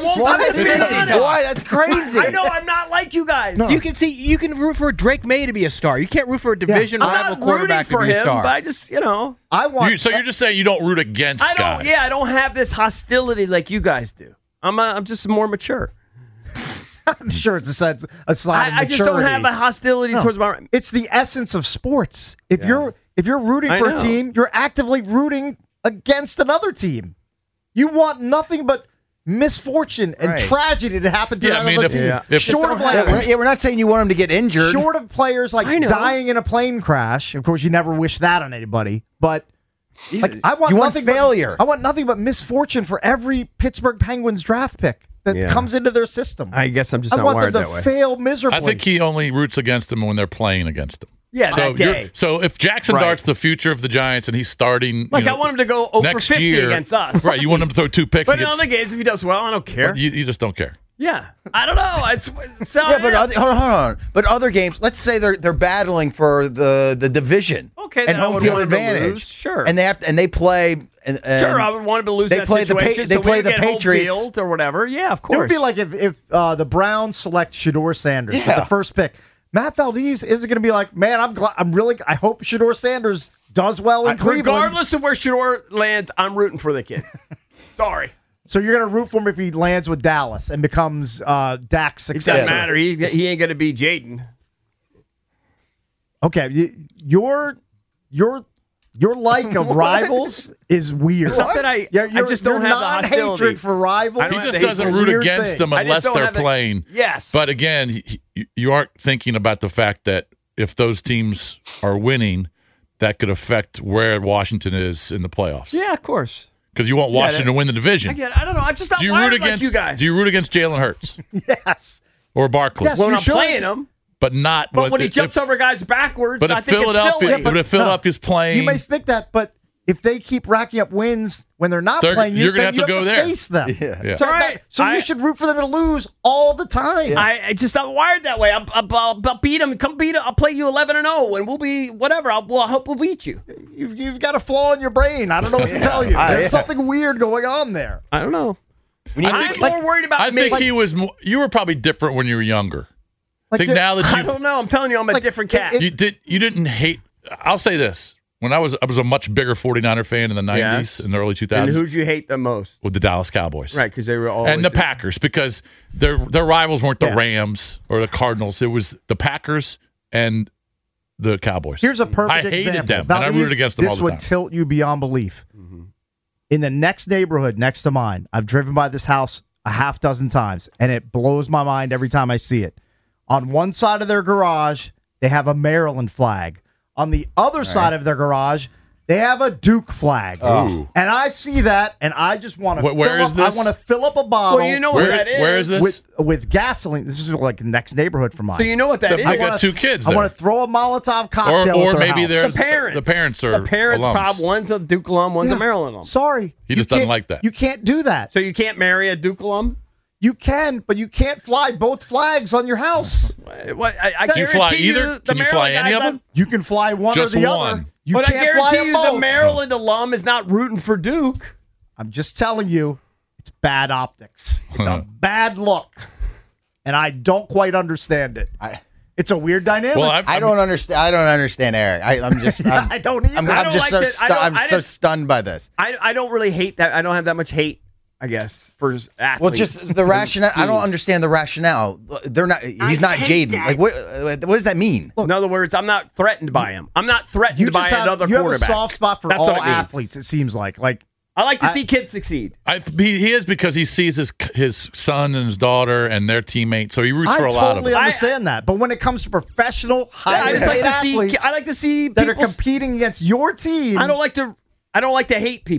[SPEAKER 19] Why? That's crazy.
[SPEAKER 8] I know I'm not like you guys.
[SPEAKER 22] No. You can root for Drake May to be a star. You can't root for a division rival quarterback to be a star.
[SPEAKER 8] But I just,
[SPEAKER 6] I want.
[SPEAKER 9] So you're just saying you don't root against guys?
[SPEAKER 8] Yeah, I don't have this hostility like you guys do. I'm just more mature.
[SPEAKER 6] I'm sure it's a sign of maturity.
[SPEAKER 8] I just don't have a hostility towards my.
[SPEAKER 6] It's the essence of sports. If you're rooting for a team, you're actively rooting against another team. You want nothing but misfortune and tragedy to happen to another team.
[SPEAKER 19] We're not saying you want them to get injured.
[SPEAKER 6] Short of players like dying in a plane crash. Of course, you never wish that on anybody. But I want nothing
[SPEAKER 19] failure.
[SPEAKER 6] I want nothing but misfortune for every Pittsburgh Penguins draft pick that comes into their system.
[SPEAKER 8] I guess I'm just not
[SPEAKER 6] wired
[SPEAKER 8] that way.
[SPEAKER 6] I want them to fail miserably.
[SPEAKER 9] I think he only roots against them when they're playing against them.
[SPEAKER 8] Yeah, that day.
[SPEAKER 9] So if Jackson Dart's the future of the Giants and he's starting,
[SPEAKER 8] I want him to go 0 for 50
[SPEAKER 9] year,
[SPEAKER 8] against us.
[SPEAKER 9] Right, you want him to throw 2 picks.
[SPEAKER 8] But in other games, if he does well, I don't care.
[SPEAKER 9] You just don't care.
[SPEAKER 8] Yeah, I don't know.
[SPEAKER 19] Hold on. But other games, let's say they're battling for the division.
[SPEAKER 8] Okay,
[SPEAKER 19] and home field advantage.
[SPEAKER 8] Sure,
[SPEAKER 19] and they play. And
[SPEAKER 8] sure, I would want him to lose. They play
[SPEAKER 19] situation,
[SPEAKER 8] they
[SPEAKER 19] play the
[SPEAKER 8] Patriots home field or whatever. Yeah, of course.
[SPEAKER 6] It would be like if the Browns select Shedeur Sanders with the first pick. Matt Valdez isn't going to be like, man, I hope Shedeur Sanders does well in Cleveland.
[SPEAKER 8] Regardless of where Shedeur lands, I'm rooting for the kid. Sorry.
[SPEAKER 6] So you're going to root for him if he lands with Dallas and becomes Dak's successor.
[SPEAKER 8] It doesn't matter. He ain't going to be Jaden.
[SPEAKER 6] Okay, your like of rivals is weird.
[SPEAKER 8] It's not that I just don't have the hostility.
[SPEAKER 6] Hatred for rivals.
[SPEAKER 9] He just doesn't root against them unless they're playing.
[SPEAKER 8] Yes.
[SPEAKER 9] But again, you aren't thinking about the fact that if those teams are winning, that could affect where Washington is in the playoffs.
[SPEAKER 8] Yeah, of course.
[SPEAKER 9] Because you want Washington to win the division.
[SPEAKER 8] I don't know. I'm just not wired like you guys.
[SPEAKER 9] Do you root against Jalen Hurts?
[SPEAKER 6] Yes.
[SPEAKER 9] Or Barkley?
[SPEAKER 8] Yes, when I'm playing him.
[SPEAKER 9] But not.
[SPEAKER 8] But when he jumps over guys backwards,
[SPEAKER 9] but
[SPEAKER 8] I think it's silly.
[SPEAKER 9] But if Philadelphia's playing,
[SPEAKER 6] you may think that, but if they keep racking up wins when they're not playing,
[SPEAKER 9] you're going to have to go there.
[SPEAKER 6] Face them.
[SPEAKER 9] Yeah.
[SPEAKER 8] It's all right.
[SPEAKER 6] So you should root for them to lose all the time.
[SPEAKER 8] I just not wired that way. I'll beat them. Come beat them. I'll play you 11-0, and we'll be whatever. I hope we'll beat you.
[SPEAKER 6] You've got a flaw in your brain. I don't know what to tell you. There's something weird going on there.
[SPEAKER 8] I don't know. I'm more worried about me.
[SPEAKER 9] I think he was. You were probably different when you were younger. I think now that
[SPEAKER 8] I don't know. I'm telling you, I'm a different cat.
[SPEAKER 9] You didn't hate. I'll say this. When I was a much bigger 49er fan in the 90s and the early 2000s.
[SPEAKER 8] And who'd you hate the most?
[SPEAKER 9] With the Dallas Cowboys.
[SPEAKER 8] Right, because they were always...
[SPEAKER 9] And the Packers, because their rivals weren't the Rams or the Cardinals. It was the Packers and the Cowboys.
[SPEAKER 6] Here's a perfect
[SPEAKER 9] example. I hated them,
[SPEAKER 6] Valdez,
[SPEAKER 9] and I rooted against them all the time.
[SPEAKER 6] This would tilt you beyond belief. Mm-hmm. In the next neighborhood next to mine, I've driven by this house a half dozen times, and it blows my mind every time I see it. On one side of their garage, they have a Maryland flag. On the other side of their garage, they have a Duke flag.
[SPEAKER 9] Oh.
[SPEAKER 6] And I see that, and I just want to
[SPEAKER 9] Where is this?
[SPEAKER 6] I want to fill up a bottle.
[SPEAKER 8] Well, you know where that is.
[SPEAKER 9] Where is this?
[SPEAKER 6] With gasoline. This is like the next neighborhood from mine.
[SPEAKER 8] So you know what that is.
[SPEAKER 9] I got 2 kids there.
[SPEAKER 6] I want to throw a Molotov cocktail
[SPEAKER 9] or
[SPEAKER 6] at their
[SPEAKER 9] maybe
[SPEAKER 6] house.
[SPEAKER 9] they're
[SPEAKER 8] The parents
[SPEAKER 9] are
[SPEAKER 8] alums. Probably one's a Duke alum, one's a Maryland alum.
[SPEAKER 6] Sorry.
[SPEAKER 9] He just doesn't like that.
[SPEAKER 6] You can't do that.
[SPEAKER 8] So you can't marry a Duke alum?
[SPEAKER 6] You can, but you can't fly both flags on your house.
[SPEAKER 8] What? I
[SPEAKER 9] Can you fly either? Can you fly any of them?
[SPEAKER 6] You can fly one
[SPEAKER 9] Just
[SPEAKER 6] or the
[SPEAKER 9] one.
[SPEAKER 6] other. You
[SPEAKER 8] but
[SPEAKER 6] can't
[SPEAKER 8] I guarantee
[SPEAKER 6] fly
[SPEAKER 8] you
[SPEAKER 6] both.
[SPEAKER 8] the Maryland alum is not rooting for Duke.
[SPEAKER 6] I'm just telling you, it's bad optics. It's a bad look. And I don't quite understand it. It's a weird dynamic.
[SPEAKER 19] Well, I don't understand. I don't understand Eric. I'm just.
[SPEAKER 6] I don't either.
[SPEAKER 19] I'm so stunned by this.
[SPEAKER 8] I don't really hate that. I don't have that much hate, I guess, for athletes.
[SPEAKER 19] Well, just the rationale. I don't understand the rationale. They're not. He's not Jaden. Like, what does that mean?
[SPEAKER 8] In other words, I'm not threatened by him. I'm not threatened by another quarterback.
[SPEAKER 6] You have a soft spot for
[SPEAKER 8] That's
[SPEAKER 6] all
[SPEAKER 8] what it means.
[SPEAKER 6] athletes. It seems like.
[SPEAKER 8] I like to see kids succeed.
[SPEAKER 9] He is because he sees his son and his daughter and their teammates, so he roots for a lot of them.
[SPEAKER 6] I totally understand that. But when it comes to professional, highly paid athletes
[SPEAKER 8] I like to see
[SPEAKER 6] that are competing against your team.
[SPEAKER 8] I don't like to hate people.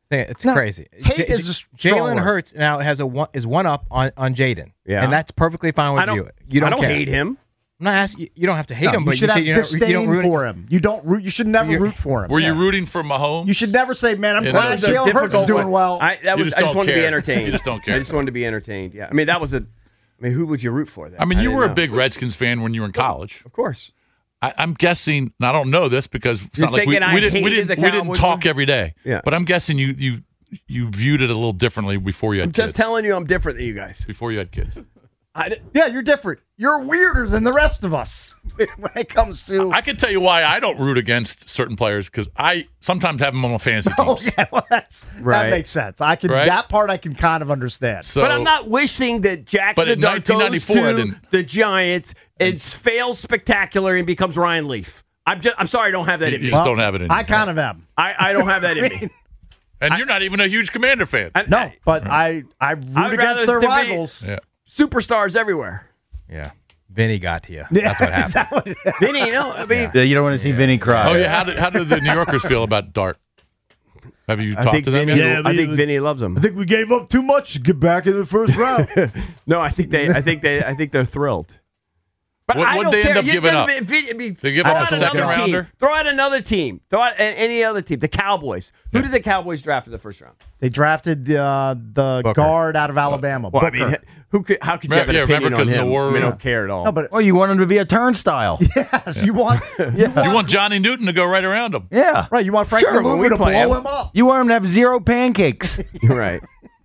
[SPEAKER 22] It's
[SPEAKER 6] No,
[SPEAKER 22] crazy.
[SPEAKER 6] hate is a strong
[SPEAKER 22] Jalen
[SPEAKER 6] word.
[SPEAKER 22] Hurts now has is one up on Jaden.
[SPEAKER 8] Yeah.
[SPEAKER 22] And that's perfectly fine with you. You don't
[SPEAKER 8] I don't
[SPEAKER 22] care.
[SPEAKER 8] hate him.
[SPEAKER 22] I'm not asking you don't have to hate him,
[SPEAKER 6] You
[SPEAKER 22] but
[SPEAKER 6] should
[SPEAKER 22] you say
[SPEAKER 6] have
[SPEAKER 22] you don't
[SPEAKER 6] disdain
[SPEAKER 22] root
[SPEAKER 6] for him. You don't root. You should never root for him.
[SPEAKER 9] Were you rooting for Mahomes?
[SPEAKER 6] You should never say, "Man, I'm
[SPEAKER 9] Yeah,
[SPEAKER 6] glad
[SPEAKER 9] that was a
[SPEAKER 6] Jalen Hurts is doing well."
[SPEAKER 8] I just
[SPEAKER 9] don't
[SPEAKER 8] wanted to be
[SPEAKER 9] care.
[SPEAKER 8] entertained.
[SPEAKER 9] You just don't care.
[SPEAKER 8] I just wanted to be entertained. Yeah. I mean, who would you root for then?
[SPEAKER 9] I mean, you
[SPEAKER 8] didn't
[SPEAKER 9] were a
[SPEAKER 8] know.
[SPEAKER 9] big Redskins fan when you were in college.
[SPEAKER 8] Of course.
[SPEAKER 9] I'm guessing, and I don't know this because it's
[SPEAKER 8] You're
[SPEAKER 9] not like we
[SPEAKER 8] thinking I
[SPEAKER 9] didn't
[SPEAKER 8] hated the Cowboys
[SPEAKER 9] talk
[SPEAKER 8] one?
[SPEAKER 9] every day.
[SPEAKER 8] Yeah.
[SPEAKER 9] But I'm guessing you viewed it a little differently before you had
[SPEAKER 8] I'm just
[SPEAKER 9] kids.
[SPEAKER 8] telling you I'm different than you guys.
[SPEAKER 9] Before you had kids.
[SPEAKER 6] Yeah, you're different. You're weirder than the rest of us when it comes to.
[SPEAKER 9] I can tell you why I don't root against certain players because I sometimes have them on my fantasy teams.
[SPEAKER 6] Okay, well, that makes sense. I can
[SPEAKER 9] Right?
[SPEAKER 6] that part I can kind of understand.
[SPEAKER 9] So,
[SPEAKER 8] But I'm not wishing that Jackson
[SPEAKER 9] But in
[SPEAKER 8] Dart goes
[SPEAKER 9] 1994, I
[SPEAKER 8] to
[SPEAKER 9] didn't.
[SPEAKER 8] the Giants and fails spectacular and becomes Ryan Leaf. I'm sorry I don't have that in me.
[SPEAKER 9] You just don't have it in you.
[SPEAKER 6] I kind of am.
[SPEAKER 8] I don't have that in me.
[SPEAKER 9] And you're not even a huge Commander fan.
[SPEAKER 6] No, but I root against their rivals.
[SPEAKER 9] Yeah.
[SPEAKER 8] Superstars everywhere.
[SPEAKER 22] Yeah. Vinny got to you. That's what happened.
[SPEAKER 8] Vinny, you know, I mean,
[SPEAKER 19] Yeah, you don't want to see Vinny cry.
[SPEAKER 9] Oh, yeah. How did the New Yorkers feel about Dart? Have you talked to them
[SPEAKER 8] Vinny,
[SPEAKER 9] yet?
[SPEAKER 8] I think Vinny loves him.
[SPEAKER 6] I think we gave up too much to get back in the first round.
[SPEAKER 8] No, I think they're thrilled. But
[SPEAKER 9] What-
[SPEAKER 8] I
[SPEAKER 9] what'd
[SPEAKER 8] don't
[SPEAKER 9] they end
[SPEAKER 8] care.
[SPEAKER 9] up giving up?
[SPEAKER 8] They
[SPEAKER 9] give up a second rounder?
[SPEAKER 8] Throw out another team. Throw out any other team. The Cowboys. Who did the Cowboys draft in the first round?
[SPEAKER 6] They drafted the guard out of Alabama.
[SPEAKER 8] Well, I
[SPEAKER 6] Booker.
[SPEAKER 8] mean, how could you have an
[SPEAKER 9] Yeah, remember
[SPEAKER 8] opinion on
[SPEAKER 9] 'cause
[SPEAKER 8] him?
[SPEAKER 9] Noir-
[SPEAKER 8] I mean, I don't care at all.
[SPEAKER 6] No, but
[SPEAKER 19] Oh, you want him to be a turnstile.
[SPEAKER 6] yes, you want
[SPEAKER 9] You want Johnny Newton to go right around him.
[SPEAKER 19] Yeah.
[SPEAKER 6] right. You want Frank
[SPEAKER 8] Sure, when we
[SPEAKER 6] Louvu to
[SPEAKER 8] play
[SPEAKER 6] blow
[SPEAKER 8] him.
[SPEAKER 6] him up.
[SPEAKER 19] You want him to have 0 pancakes.
[SPEAKER 8] You're right.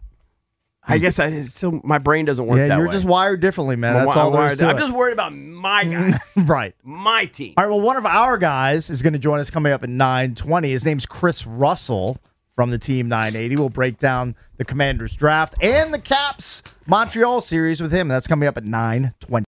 [SPEAKER 8] I guess so my brain doesn't work
[SPEAKER 6] Yeah,
[SPEAKER 8] that
[SPEAKER 6] you're
[SPEAKER 8] way.
[SPEAKER 6] just wired differently, man.
[SPEAKER 8] I'm
[SPEAKER 6] That's all there
[SPEAKER 8] wired-
[SPEAKER 6] is to
[SPEAKER 8] I'm
[SPEAKER 6] it.
[SPEAKER 8] just worried about my guys.
[SPEAKER 6] Right.
[SPEAKER 8] My team.
[SPEAKER 6] All right, well, one of our guys is going to join us coming up at 9:20. His name's Chris Russell from the Team 980. We'll break down the Commanders draft and the Caps Montreal series with him. That's coming up at 9:20.